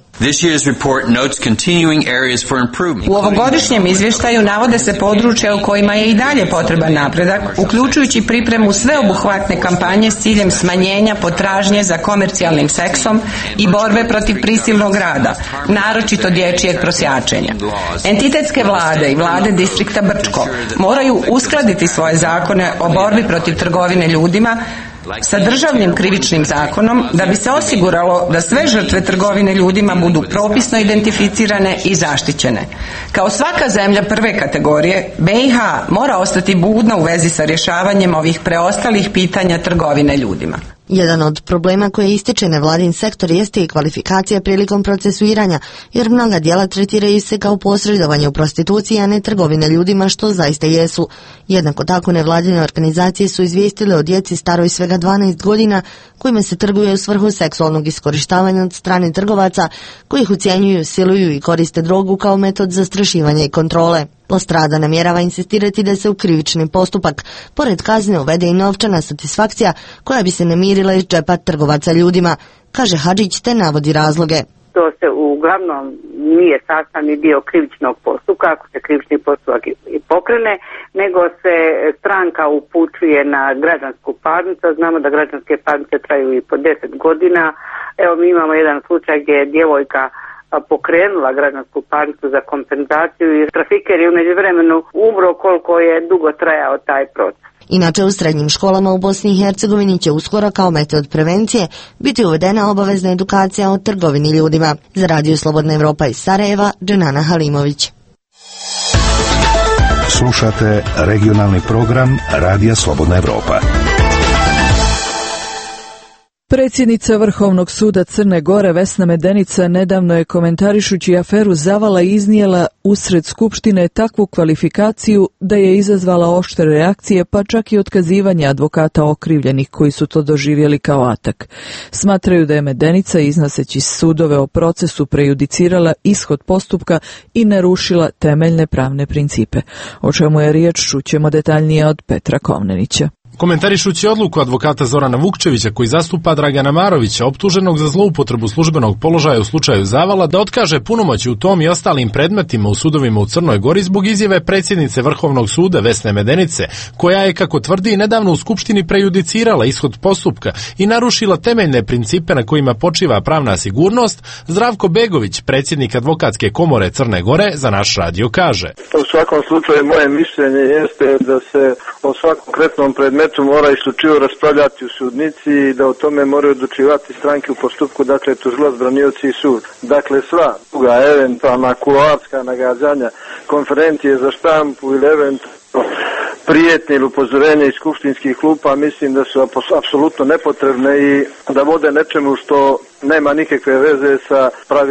U ovogodišnjem izvještaju navode se područja u kojima je i dalje potreban napredak, uključujući pripremu sveobuhvatne kampanje s ciljem smanjenja potražnje za komercijalnim seksom i borbe protiv prisilnog rada, naročito dječjeg prosjačenja. Entitetske vlade i vlade distrikta Brčko moraju uskladiti svoje zakone o borbi protiv trgovine ljudima sa državnim krivičnim zakonom da bi se osiguralo da sve žrtve trgovine ljudima budu propisno identificirane i zaštićene. Kao svaka zemlja prve kategorije, BiH mora ostati budna u vezi sa rješavanjem ovih preostalih pitanja trgovine ljudima. Jedan od problema koje ističe nevladin sektor jeste i kvalifikacija prilikom procesuiranja, jer mnoga djela tretiraju se kao posredovanje u prostituciji, a ne trgovine ljudima, što zaista jesu. Jednako tako nevladine organizacije su izvijestile o djeci staroj svega 12 godina kojima se trguje u svrhu seksualnog iskorištavanja od strane trgovaca koji ih ucjenjuju, siluju i koriste drogu kao metod zastrašivanja i kontrole. Postrada namjerava insistirati da se u krivični postupak pored kazne uvede i novčana satisfakcija koja bi se namirila iz džepa trgovaca ljudima, kaže Hadžić, te navodi razloge. To se uglavnom nije sastavni dio krivičnog postupka, ako se krivični postupak i pokrene, nego se stranka upućuje na građansku parnicu. Znamo da građanske parnice traju i po 10 godina. Evo, mi imamo jedan slučaj gdje je djevojka pokrenula građansku parnicu za kompenzaciju i trafiker je u međuvremenu umro koliko je dugo trajao taj proces. Inače, u srednjim školama u Bosni i Hercegovini će uskoro kao metod prevencije biti uvedena obavezna edukacija o trgovini ljudima. Za Radio Slobodna Evropa iz Sarajeva, Dženana Halimović. Slušate regionalni program Radija Slobodna Evropa. Predsjednica Vrhovnog suda Crne Gore Vesna Medenica nedavno je komentarišući aferu Zavala iznijela usred Skupštine takvu kvalifikaciju da je izazvala oštre reakcije, pa čak i otkazivanje advokata okrivljenih koji su to doživjeli kao atak. Smatraju da je Medenica, iznoseći sudove o procesu, prejudicirala ishod postupka i narušila temeljne pravne principe. O čemu je riječ, čućemo detaljnije od Petra Kovnenića. Komentarišući odluku advokata Zorana Vukčevića koji zastupa Dragana Marovića, optuženog za zloupotrebu službenog položaja u slučaju Zavala, da otkaže punomoći u tom i ostalim predmetima u sudovima u Crnoj Gori zbog izjave predsjednice Vrhovnog suda Vesne Medenice, koja je, kako tvrdi, nedavno u Skupštini prejudicirala ishod postupka i narušila temeljne principe na kojima počiva pravna sigurnost, Zdravko Begović, predsjednik Advokatske komore Crne Gore, za naš radio kaže. U svakom slučaju moje mišljenje jeste da se o svakom konkretnom predmetu mora isključivo raspravljati u sudnici i da o tome moraju odlučivati stranke u postupku, dakle tužilac, branioci i sud. Dakle, sva druga eventualna kuloarska nagađanja, konferencije za štampu ili eventualno prijetnje ili upozorenje iz skupštinskih klupa, mislim da su apsolutno nepotrebne i da vode nečemu što nema nikakve veze sa pravilnim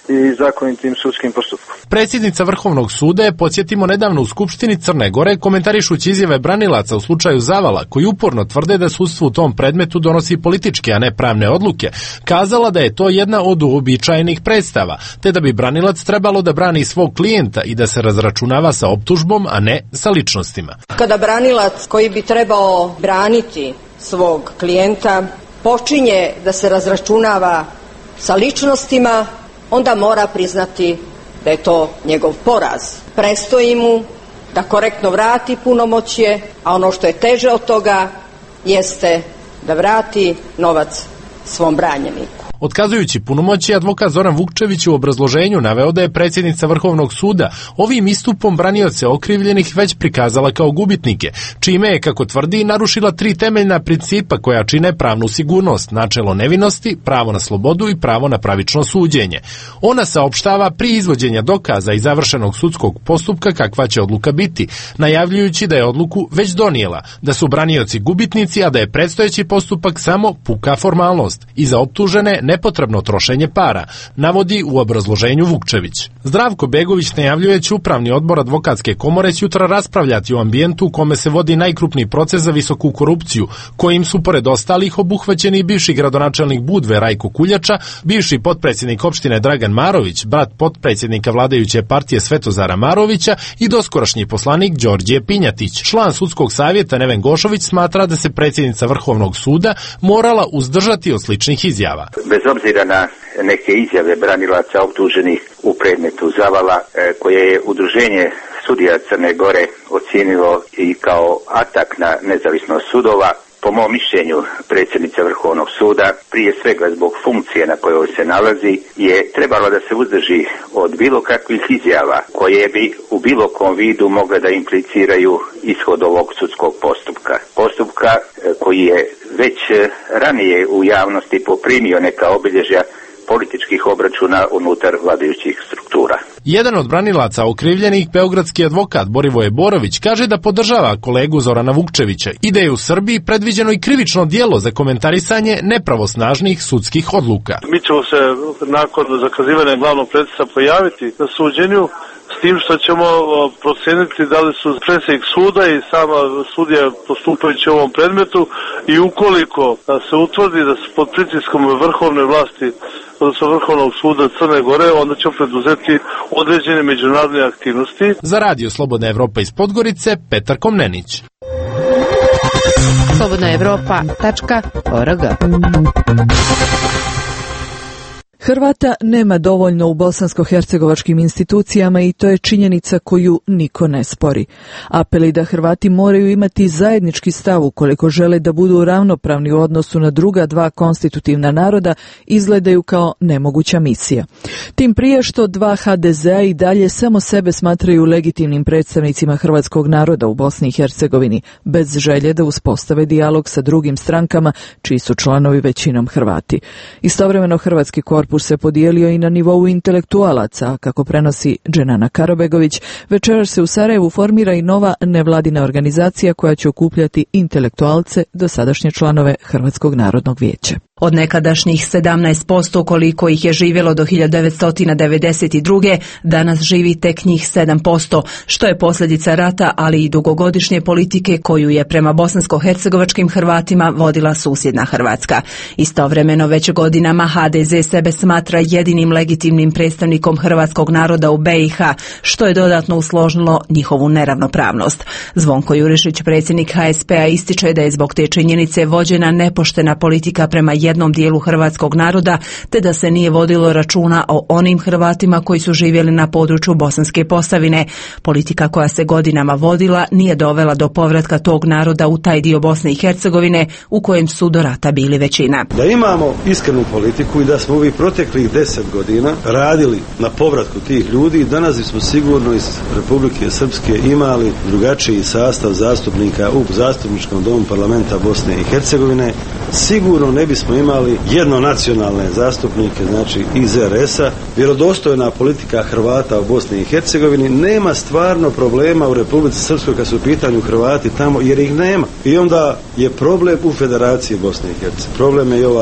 i zakonitim sudskim postupkom. Predsjednica Vrhovnog suda je, podsjetimo, nedavno u Skupštini Crne Gore, komentarišući izjave branilaca u slučaju Zavala, koji uporno tvrde da sudstvo u tom predmetu donosi političke, a ne pravne odluke, kazala da je to jedna od uobičajenih predstava, te da bi branilac trebalo da brani svog klijenta i da se razračunava sa optužbom, a ne sa ličnostima. Kada branilac koji bi trebao braniti svog klijenta počinje da se razračunava sa ličnostima, onda mora priznati da je to njegov poraz. Prestoji mu da korektno vrati punomoćje, a ono što je teže od toga jeste da vrati novac svom branjeniku. Otkazujući punomoćje, advokat Zoran Vukčević u obrazloženju naveo da je predsjednica Vrhovnog suda ovim istupom branioce okrivljenih već prikazala kao gubitnike, čime je, kako tvrdi, narušila 3 temeljna principa koja čine pravnu sigurnost: načelo nevinosti, pravo na slobodu i pravo na pravično suđenje. Ona saopštava prije izvođenja dokaza i završenog sudskog postupka kakva će odluka biti, najavljujući da je odluku već donijela, da su branioci gubitnici, a da je predstojeći postupak samo puka formalnost i za optužene nepotrebno trošenje para, navodi u obrazloženju Vukčević. Zdravko Begović najavljuje će Upravni odbor Advokatske komore sutra raspravljati o ambijentu u kome se vodi najkrupniji proces za visoku korupciju, kojim su pored ostalih obuhvaćeni bivši gradonačelnik Budve Rajko Kuljača, bivši potpredsjednik opštine Dragan Marović, brat potpredsjednika vladajuće partije Svetozara Marovića i doskorašnji poslanik Đorđe Pinjatić. Član sudskog savjeta Neven Gošović smatra da se predsjednica Vrhovnog suda morala uzdržati od sličnih izjava. Bez obzira na neke izjave branilaca optuženih u predmetu Zavala, koje je Udruženje sudija Crne Gore ocijenilo i kao atak na nezavisnost sudova, po mom mišljenju predsjednica Vrhovnog suda, prije svega zbog funkcije na kojoj se nalazi, je trebalo da se uzdrži od bilo kakvih izjava koje bi u bilo kom vidu mogle da impliciraju ishod ovog sudskog postupka. Postupka koji je već ranije u javnosti poprimio neka obilježja političkih obračuna unutar vladajućih struktura. Jedan od branilaca okrivljenih, beogradski advokat Borivoje Borović, kaže da podržava kolegu Zorana Vukčevića i da je u Srbiji predviđeno i krivično djelo za komentarisanje nepravosnažnih sudskih odluka. Mi ćemo se nakon zakazivanja glavnog procesa pojaviti na suđenju, s tim što ćemo procijeniti da li su predsjednik suda i sama sudija postupajući u ovom predmetu, i ukoliko se utvrdi da su pod pritiskom vrhovne vlasti, odnosno Vrhovnog suda Crne Gore, onda ćemo preduzeti određene međunarodne aktivnosti. Za Radio Slobodna Evropa iz Podgorice, Petar Komnenić. slobodnaevropa.org. Hrvata nema dovoljno u bosansko-hercegovačkim institucijama i to je činjenica koju niko ne spori. Apeli da Hrvati moraju imati zajednički stav ukoliko žele da budu ravnopravni u odnosu na druga 2 konstitutivna naroda izgledaju kao nemoguća misija. Tim prije što 2 HDZ-a i dalje samo sebe smatraju legitimnim predstavnicima hrvatskog naroda u Bosni i Hercegovini, bez želje da uspostave dijalog sa drugim strankama čiji su članovi većinom Hrvati. Istovremeno hrvatski korpus se podijelio i na nivou intelektualaca, kako prenosi Dženana Karobegović. Večeras se u Sarajevu formira i nova nevladina organizacija koja će okupljati intelektualce, dosadašnje članove Hrvatskog narodnog vijeća. Od nekadašnjih 17% koliko ih je živjelo do 1992. danas živi tek njih 7%, što je posljedica rata, ali i dugogodišnje politike koju je prema bosansko-hercegovačkim Hrvatima vodila susjedna Hrvatska. Istovremeno već godinama HDZ sebe smatra jedinim legitimnim predstavnikom hrvatskog naroda u BiH, što je dodatno usložilo njihovu neravnopravnost. Zvonko Jurišić, predsjednik HSP-a, ističe da je zbog te činjenice vođena nepoštena politika prema jednom dijelu hrvatskog naroda, te da se nije vodilo računa o onim Hrvatima koji su živjeli na području Bosanske Posavine. Politika koja se godinama vodila nije dovela do povratka tog naroda u taj dio Bosne i Hercegovine u kojem su do rata bili većina. Da imamo iskrenu politiku i da smo ovih proteklih 10 godina radili na povratku tih ljudi, danas bismo sigurno iz Republike Srpske imali drugačiji sastav zastupnika u zastupničkom domu parlamenta Bosne i Hercegovine. Sigurno ne bismo imali jednonacionalne zastupnike, znači iz RS-a. Vjerodostojna politika Hrvata u Bosni i Hercegovini, nema stvarno problema u Republici Srpskoj kad su u pitanju Hrvati tamo, jer ih nema. I onda je problem u Federaciji Bosne i Hercegovine. Problem je i ova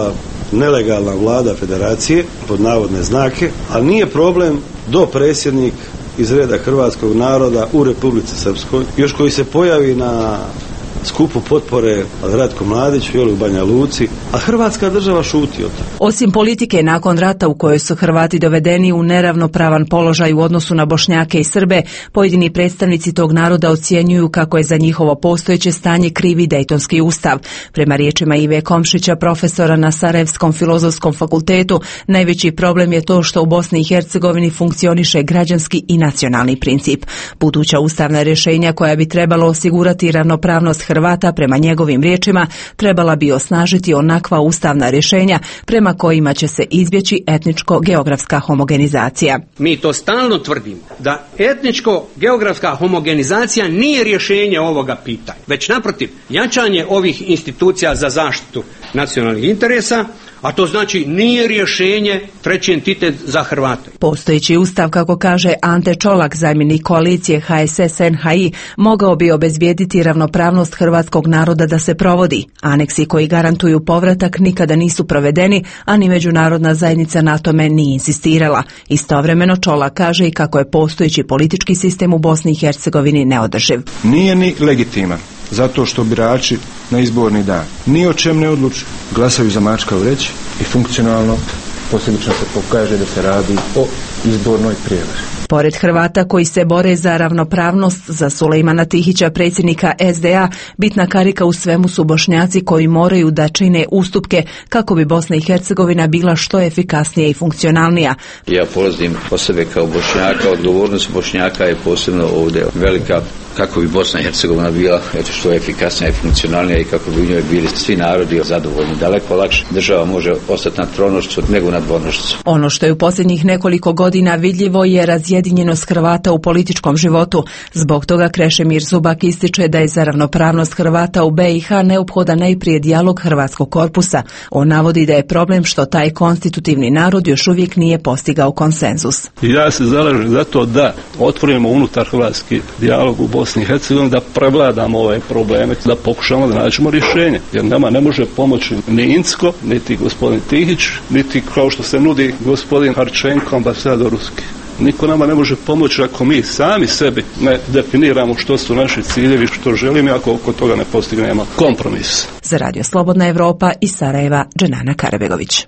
nelegalna vlada federacije, pod navodne znake, ali nije problem dopredsjednik iz reda hrvatskog naroda u Republici Srpskoj, još koji se pojavi na skupu potpore Ratku Mladiću ili u Banja Luci, a Hrvatska država šuti o tome. Osim politike nakon rata u kojoj su Hrvati dovedeni u neravnopravan položaj u odnosu na Bošnjake i Srbe, pojedini predstavnici tog naroda ocjenjuju kako je za njihovo postojeće stanje krivi Dejtonski ustav. Prema riječima Ive Komšića, profesora na Sarajevskom filozofskom fakultetu, najveći problem je to što u Bosni i Hercegovini funkcioniše građanski i nacionalni princip. Buduća ustavna rješenja koja bi trebalo osigurati ravnopravnost Hrvata, prema njegovim riječima, trebala bi osnažiti onakva ustavna rješenja prema kojima će se izbjeći etničko-geografska homogenizacija. Mi to stalno tvrdimo, da etničko-geografska homogenizacija nije rješenje ovoga pitanja, već naprotiv, jačanje ovih institucija za zaštitu nacionalnih interesa, a to znači nije rješenje treći entitet za Hrvate. Postojeći ustav, kako kaže Ante Čolak, zamjenik koalicije HSS-NHI, mogao bi obezbijediti ravnopravnost hrvatskog naroda da se provodi. Aneksi koji garantuju povratak nikada nisu provedeni, a ni međunarodna zajednica na tome nije insistirala. Istovremeno Čolak kaže i kako je postojeći politički sistem u Bosni i Hercegovini neodrživ. Nije ni legitiman, zato što birači na izborni dan ni o čem ne odlučuju, glasaju za mačka u vreći i funkcionalno posljedično se pokaže da se radi o izbornoj prijevari. Pored Hrvata koji se bore za ravnopravnost, za Sulejmana Tihića, predsjednika SDA, bitna karika u svemu su Bošnjaci koji moraju da čine ustupke kako bi Bosna i Hercegovina bila što efikasnija i funkcionalnija. Ja polazim po sebe kao Bošnjaka, odgovornost Bošnjaka je posebno ovdje velika, kako bi Bosna i Hercegovina bila što efikasnija i funkcionalnija i kako bi u njoj bili svi narodi zadovoljni. Daleko lakše država može ostati na tronošcu nego na dvonošcu. Ono što je u posljednjih nekoliko godina vidljivo je razjedinjenost Hrvata u političkom životu. Zbog toga Krešimir Zubak ističe da je za ravnopravnost Hrvata u BiH neophodan najprije dijalog Hrvatskog korpusa. On navodi da je problem što taj konstitutivni narod još uvijek nije postigao konsenzus. Ja se zalažem za to da otvorimo unutar hrvatski dijalog u Bosni i Hercegovini, da prevladamo ove probleme, da pokušamo da nađemo rješenje. Jer nama ne može pomoći ni Incko, niti gospodin Tihić, niti kao što se nudi gospodin Harčenko, ambasador ruski. Niko nama ne može pomoći ako mi sami sebi ne definiramo što su naši ciljevi, što želimo i ako oko toga ne postignemo kompromis. Za Radio Slobodna Evropa iz Sarajeva, Dženana Karabegović.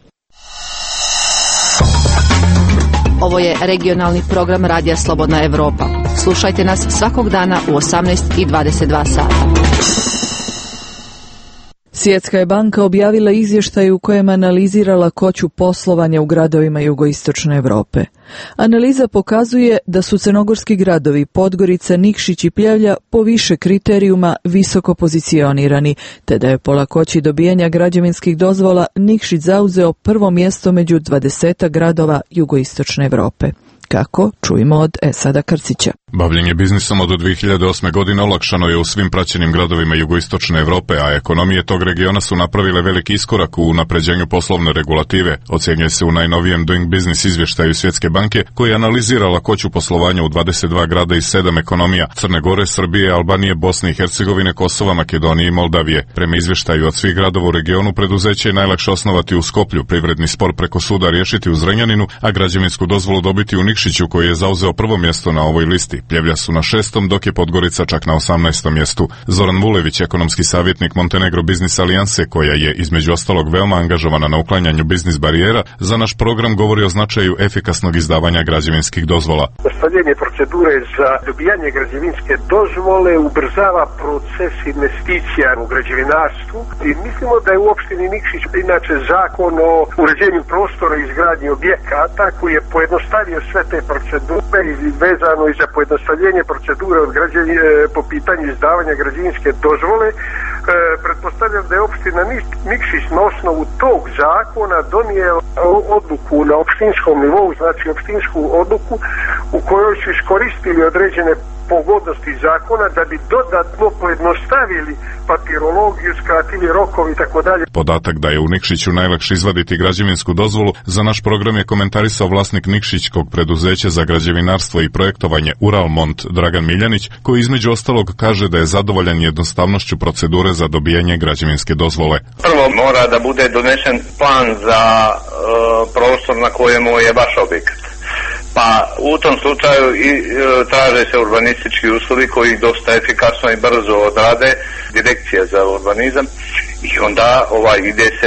Ovo je regionalni program Radija Slobodna Evropa. Slušajte nas svakog dana u 18:22 sata. Svjetska je banka objavila izvještaj u kojem analizira lakoću poslovanja u gradovima jugoistočne Europe. Analiza pokazuje da su crnogorski gradovi Podgorica, Nikšić i Pljevlja po više kriterijuma visoko pozicionirani, te da je po lakoći dobijanja građevinskih dozvola Nikšić zauzeo prvo mjesto među 20 gradova jugoistočne Europe. Kako? Čujemo od Esada Krcića. Bavljenje biznisom od 2008. godine olakšano je u svim praćenim gradovima jugoistočne Europe, a ekonomije tog regiona su napravile veliki iskorak u unapređenju poslovne regulative, ocjenjuje se u najnovijem Doing Business izvještaju Svjetske banke, koji analizira lakoću poslovanja u 22 grada i 7 ekonomija: Crne Gore, Srbije, Albanije, Bosne i Hercegovine, Kosova, Makedonije i Moldavije. Prema izvještaju od svih gradova u regionu, preduzeće je najlakše osnovati u Skoplju, privredni spor preko suda riješiti u Zrenjaninu, a građevinsku dozvolu dobiti u Nikšiću, koji je zauzeo prvo mjesto na ovoj listi. Pljevlja su na 6., dok je Podgorica čak na 18. mjestu. Zoran Vulević, ekonomski savjetnik Montenegro Biznis Alijanse, koja je između ostalog veoma angažovana na uklanjanju biznis barijera, za naš program govori o značaju efikasnog izdavanja građevinskih dozvola. Postavljanje procedure za dobijanje građevinske dozvole ubrzava proces investicija u građevinarstvu i mislimo da je u opštini Nikšić inače zakon o uređenju prostora i izgradnji objekata koji je pojednostavio sve te procedure i vezano i za pojednostavljenje procedure od po pitanju izdavanja građevinske dozvole. Pretpostavljam da je opština Nikšić na osnovu tog zakona donijela odluku na opštinskom nivou, znači opštinsku odluku u kojoj su iskoristili određene pogodnosti zakona da bi dodatno pojednostavili papirologiju, skratili rokovi i tako dalje. Podatak da je u Nikšiću najlakše izvaditi građevinsku dozvolu za naš program je komentarisao vlasnik Nikšićkog preduzeća za građevinarstvo i projektovanje Uralmont Dragan Miljanić, koji između ostalog kaže da je zadovoljan jednostavnošću procedure za dobijanje građevinske dozvole. Prvo mora da bude donesen plan za prostor na kojemu je vaš objekat. Pa u tom slučaju traže se urbanistički uslovi koji dosta efikasno i brzo odrade Direkcija za urbanizam i onda ide se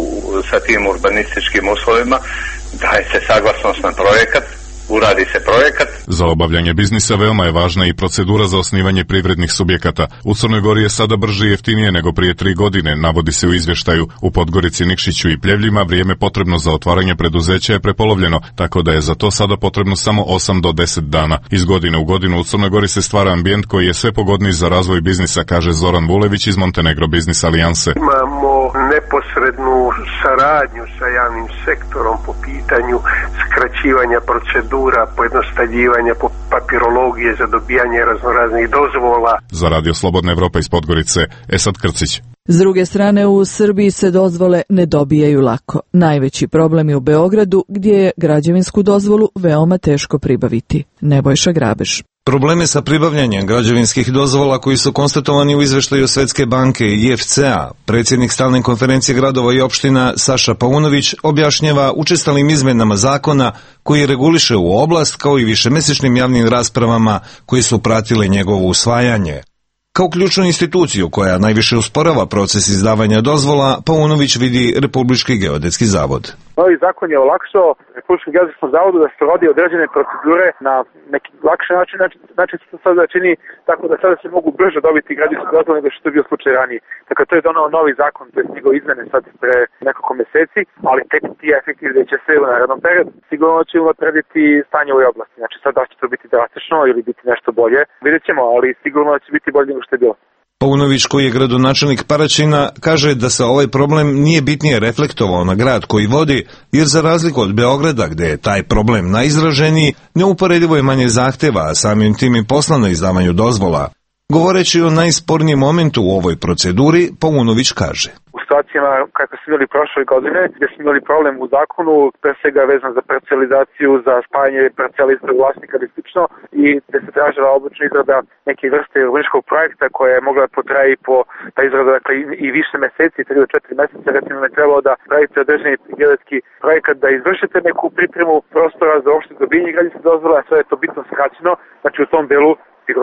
sa tim urbanističkim uslovima, daje se saglasnost na projekat, uradi se projekat. Za obavljanje biznisa veoma je važna i procedura za osnivanje privrednih subjekata. U Crnoj Gori je sada brže i jeftinije nego prije 3 godine, navodi se u izvještaju. U Podgorici, Nikšiću i Pljevljima vrijeme potrebno za otvaranje preduzeća je prepolovljeno, tako da je za to sada potrebno samo 8 do 10 dana. Iz godine u godinu u Crnoj Gori se stvara ambijent koji je sve pogodniji za razvoj biznisa, kaže Zoran Vulević iz Montenegro Biznis Alijanse. Imamo neposrednu saradnju sa javnim sektorom po pitanju skraćivanja procedura, pojednostavljivanja papirologije za dobijanje raznoraznih dozvola. Za Radio Slobodna Evropa iz Podgorice, Esad Krcić. S druge strane, u Srbiji se dozvole ne dobijaju lako. Najveći problem je u Beogradu, gdje je građevinsku dozvolu veoma teško pribaviti. Nebojša Grabež. Probleme sa pribavljanjem građevinskih dozvola koji su konstatovani u izveštaju Svetske banke i IFC-a, predsjednik Stalne konferencije gradova i opština Saša Paunović objašnjava učestalim izmenama zakona koji reguliše u oblast kao i višemesečnim javnim raspravama koji su pratile njegovo usvajanje. Kao ključnu instituciju koja najviše usporava proces izdavanja dozvola, Paunović vidi Republički geodetski zavod. Novi zakon je olakšao Republičkom geodetskom zavodu da se rodi određene procedure na neki lakši način, znači se to sada čini tako da sada se mogu brže dobiti građevinske dozvole nego što je bio slučaj ranije. Dakle, to je donao novi zakon, to je njegove izmene sad pre nekoliko meseci, ali tek ti efekti gdje će se u narednom periodu sigurno će unaprediti stanje u ovoj oblasti. Znači sad da će to biti drastično ili biti nešto bolje, vidjet ćemo, ali sigurno će biti bolje nego što je bilo. Paunović, koji je gradonačelnik Paraćina, kaže da se ovaj problem nije bitnije reflektovao na grad koji vodi, jer za razliku od Beograda, gde je taj problem najizraženiji, neuporedivo je manje zahteva, a samim tim i posla na izdavanju dozvola. Govoreći o najspornijem momentu u ovoj proceduri, Paunović kaže: U situacijama kako smo imali prošle godine, gdje smo imali problem u zakonu, pre svega vezan za parcelizaciju, za spajanje parcela istog vlasnika ili slično, i gdje se tražila obično izrada neke vrste urbanističkog projekta koja je mogla potraji po ta izrada, dakle, i više meseci, 3 do 4 meseca, recimo je trebalo da pravite određeni geodetski projekat, da izvršite neku pripremu prostora za uopšte dobijanje građevinske dozvole, a sve je to bitno skraćeno, znači u tom delu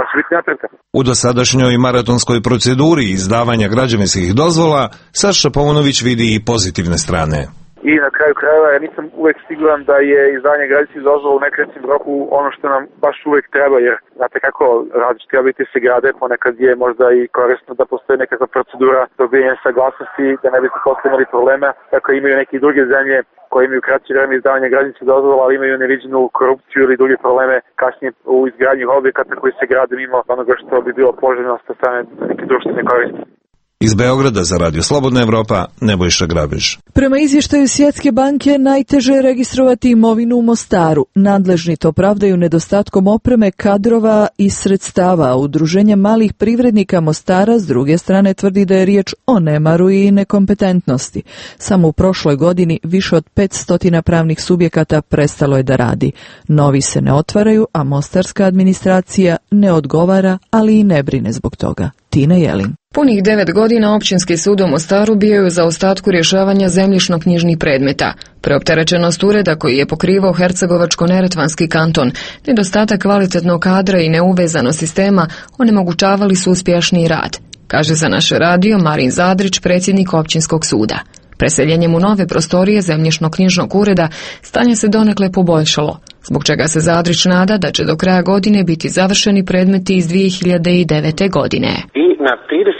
U dosadašnjoj maratonskoj proceduri izdavanja građevinskih dozvola, Saša Paunović vidi i pozitivne strane. I na kraju krajeva ja nisam uvek siguran da je izdavanje građevinskih dozvola u nekretnim roku ono što nam baš uvek treba, jer znate kako različiti objekti se grade, ponekad je možda i korisno da postoji nekakva procedura dobijanja saglasnosti, da ne bi se posle imali problema, kako imaju neke druge zemlje koji imaju kraće vreme izdavanja građevinskih dozvola, ali imaju neviđenu korupciju ili druge probleme kasnije u izgradnji objekata koji se grade mimo onoga što bi bilo poželjno sa strane neke društvene koristi. Iz Beograda za Radio Slobodna Evropa, Nebojša Grabež. Prema izvještaju Svjetske banke, najteže je registrovati imovinu u Mostaru. Nadležni to pravdaju nedostatkom opreme, kadrova i sredstava. Udruženje malih privrednika Mostara s druge strane tvrdi da je riječ o nemaru i nekompetentnosti. Samo u prošloj godini više od 500 pravnih subjekata prestalo je da radi. Novi se ne otvaraju, a mostarska administracija ne odgovara, ali i ne brine zbog toga. Tina Jelin. Punih 9 godina Općinski sud u Mostaru bio je u zaostatku rješavanja zemljišno-knjižnih predmeta. Preopterećenost ureda koji je pokrivao Hercegovačko-Neretvanski kanton, nedostatak kvalitetnog kadra i neuvezanost sistema onemogućavali su uspješniji rad, kaže za naš radio Marin Zadrić, predsjednik Općinskog suda. Preseljenjem u nove prostorije zemljišno-knjižnog ureda stanje se donekle poboljšalo, zbog čega se Zadrić nada da će do kraja godine biti završeni predmeti iz 2009. godine. I na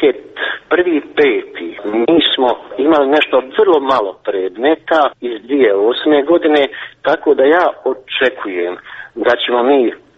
31.5. mi smo imali nešto vrlo malo predmeta iz 2008. godine, tako da ja očekujem da ćemo mi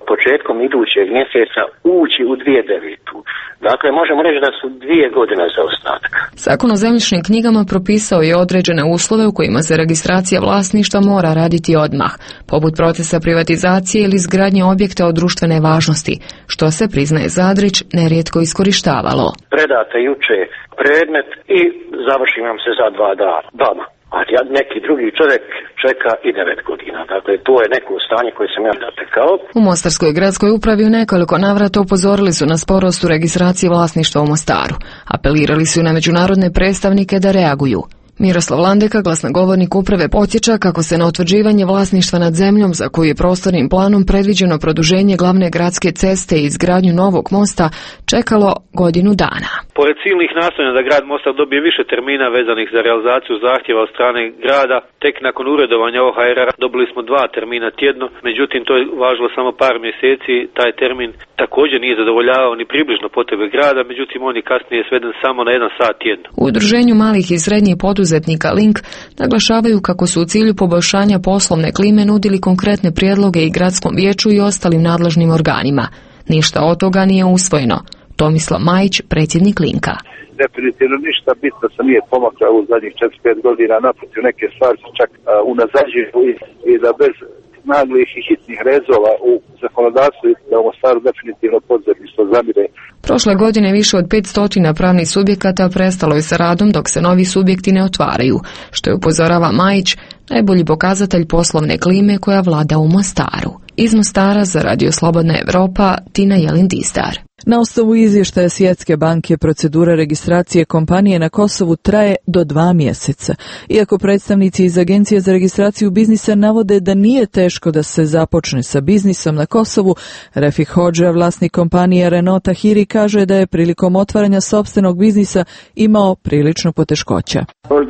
početkom idućeg mjeseca ući u 2009. Dakle, možemo reći da su 2 godine zaostatka. Zakon o zemljišnim knjigama propisao je određene uslove u kojima se registracija vlasništva mora raditi odmah, poput procesa privatizacije ili izgradnje objekta od društvene važnosti, što se, priznaje Zadrić, nerijetko iskorištavalo. Predate juče predmet i završi vam se za 2 dana. A neki drugi čovjek čeka i 9 godina. Dakle, to je neko stanje koje sam ja natekao. U Mostarskoj gradskoj upravi u nekoliko navrata upozorili su na sporost u registraciji vlasništva u Mostaru. Apelirali su na međunarodne predstavnike da reaguju. Miroslav Landeka, glasnogovornik uprave, podsjeća kako se na utvrđivanje vlasništva nad zemljom za koju je prostornim planom predviđeno produženje glavne gradske ceste i izgradnju novog mosta čekalo godinu dana. Pored silnih nastojanja da grad Mostar dobije više termina vezanih za realizaciju zahtjeva od strane grada, tek nakon uredovanja OHR-a dobili smo 2 termina tjedno, međutim to je važilo samo par mjeseci, taj termin također nije zadovoljavao ni približno potrebe grada, međutim on je kasnije sveden samo na 1 sat tjedno. U udruženju malih i srednjih poduzetnika Link naglašavaju kako su u cilju poboljšanja poslovne klime nudili konkretne prijedloge i gradskom vijeću i ostalim nadležnim organima. Ništa od toga nije usvojeno. Tomislav Majić, predsjednik Linka. Definitivno ništa bitno se nije pomakla u zadnjih 4-5 godina, naprotiv neke stvari se čak unazađuju i da bez naglih i hitnih rezova u zakonodavstvu da u Mostaru definitivno poduzetništvo zamire. Prošle godine više od 500 pravnih subjekata prestalo je sa radom dok se novi subjekti ne otvaraju, što je, upozorava Majić, najbolji pokazatelj poslovne klime koja vlada u Mostaru. Iz Mostara za Radio Slobodna Evropa, Tina Jelin-Distar. Na osnovu izvještaja Svjetske banke procedura registracije kompanije na Kosovu traje do 2 mjeseca. Iako predstavnici iz Agencije za registraciju biznisa navode da nije teško da se započne sa biznisom na Kosovu, Refik Hodža, vlasnik kompanije Renault Tahiri, kaže da je prilikom otvaranja sopstvenog biznisa imao prilično poteškoća.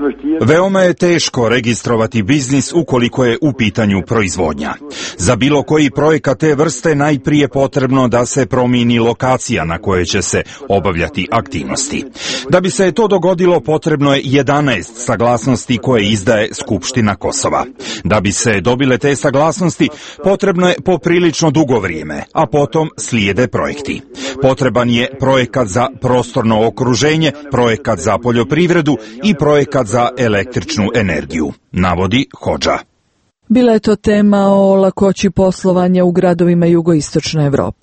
Veoma je teško registrovati biznis ukoliko je u pitanju proizvodnja. Za bilo koji projekat te vrste najprije potrebno da se promijeni lokacija na kojoj će se obavljati aktivnosti. Da bi se to dogodilo, potrebno je 11 saglasnosti koje izdaje Skupština Kosova. Da bi se dobile te saglasnosti, potrebno je poprilično dugo vrijeme, a potom slijede projekti. Potreban je projekat za prostorno okruženje, projekat za poljoprivredu i projekat za električnu energiju, navodi Hodža. Bila je to tema o lakoći poslovanja u gradovima jugoistočne Europe.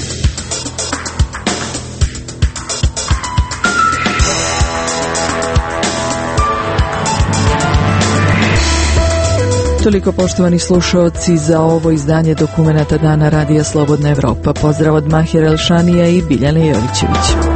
Toliko, poštovani slušaoci, za ovo izdanje dokumenata Dana Radija Slobodna Evropa. Pozdrav od Mahira Elšanija i Biljane Jovićević.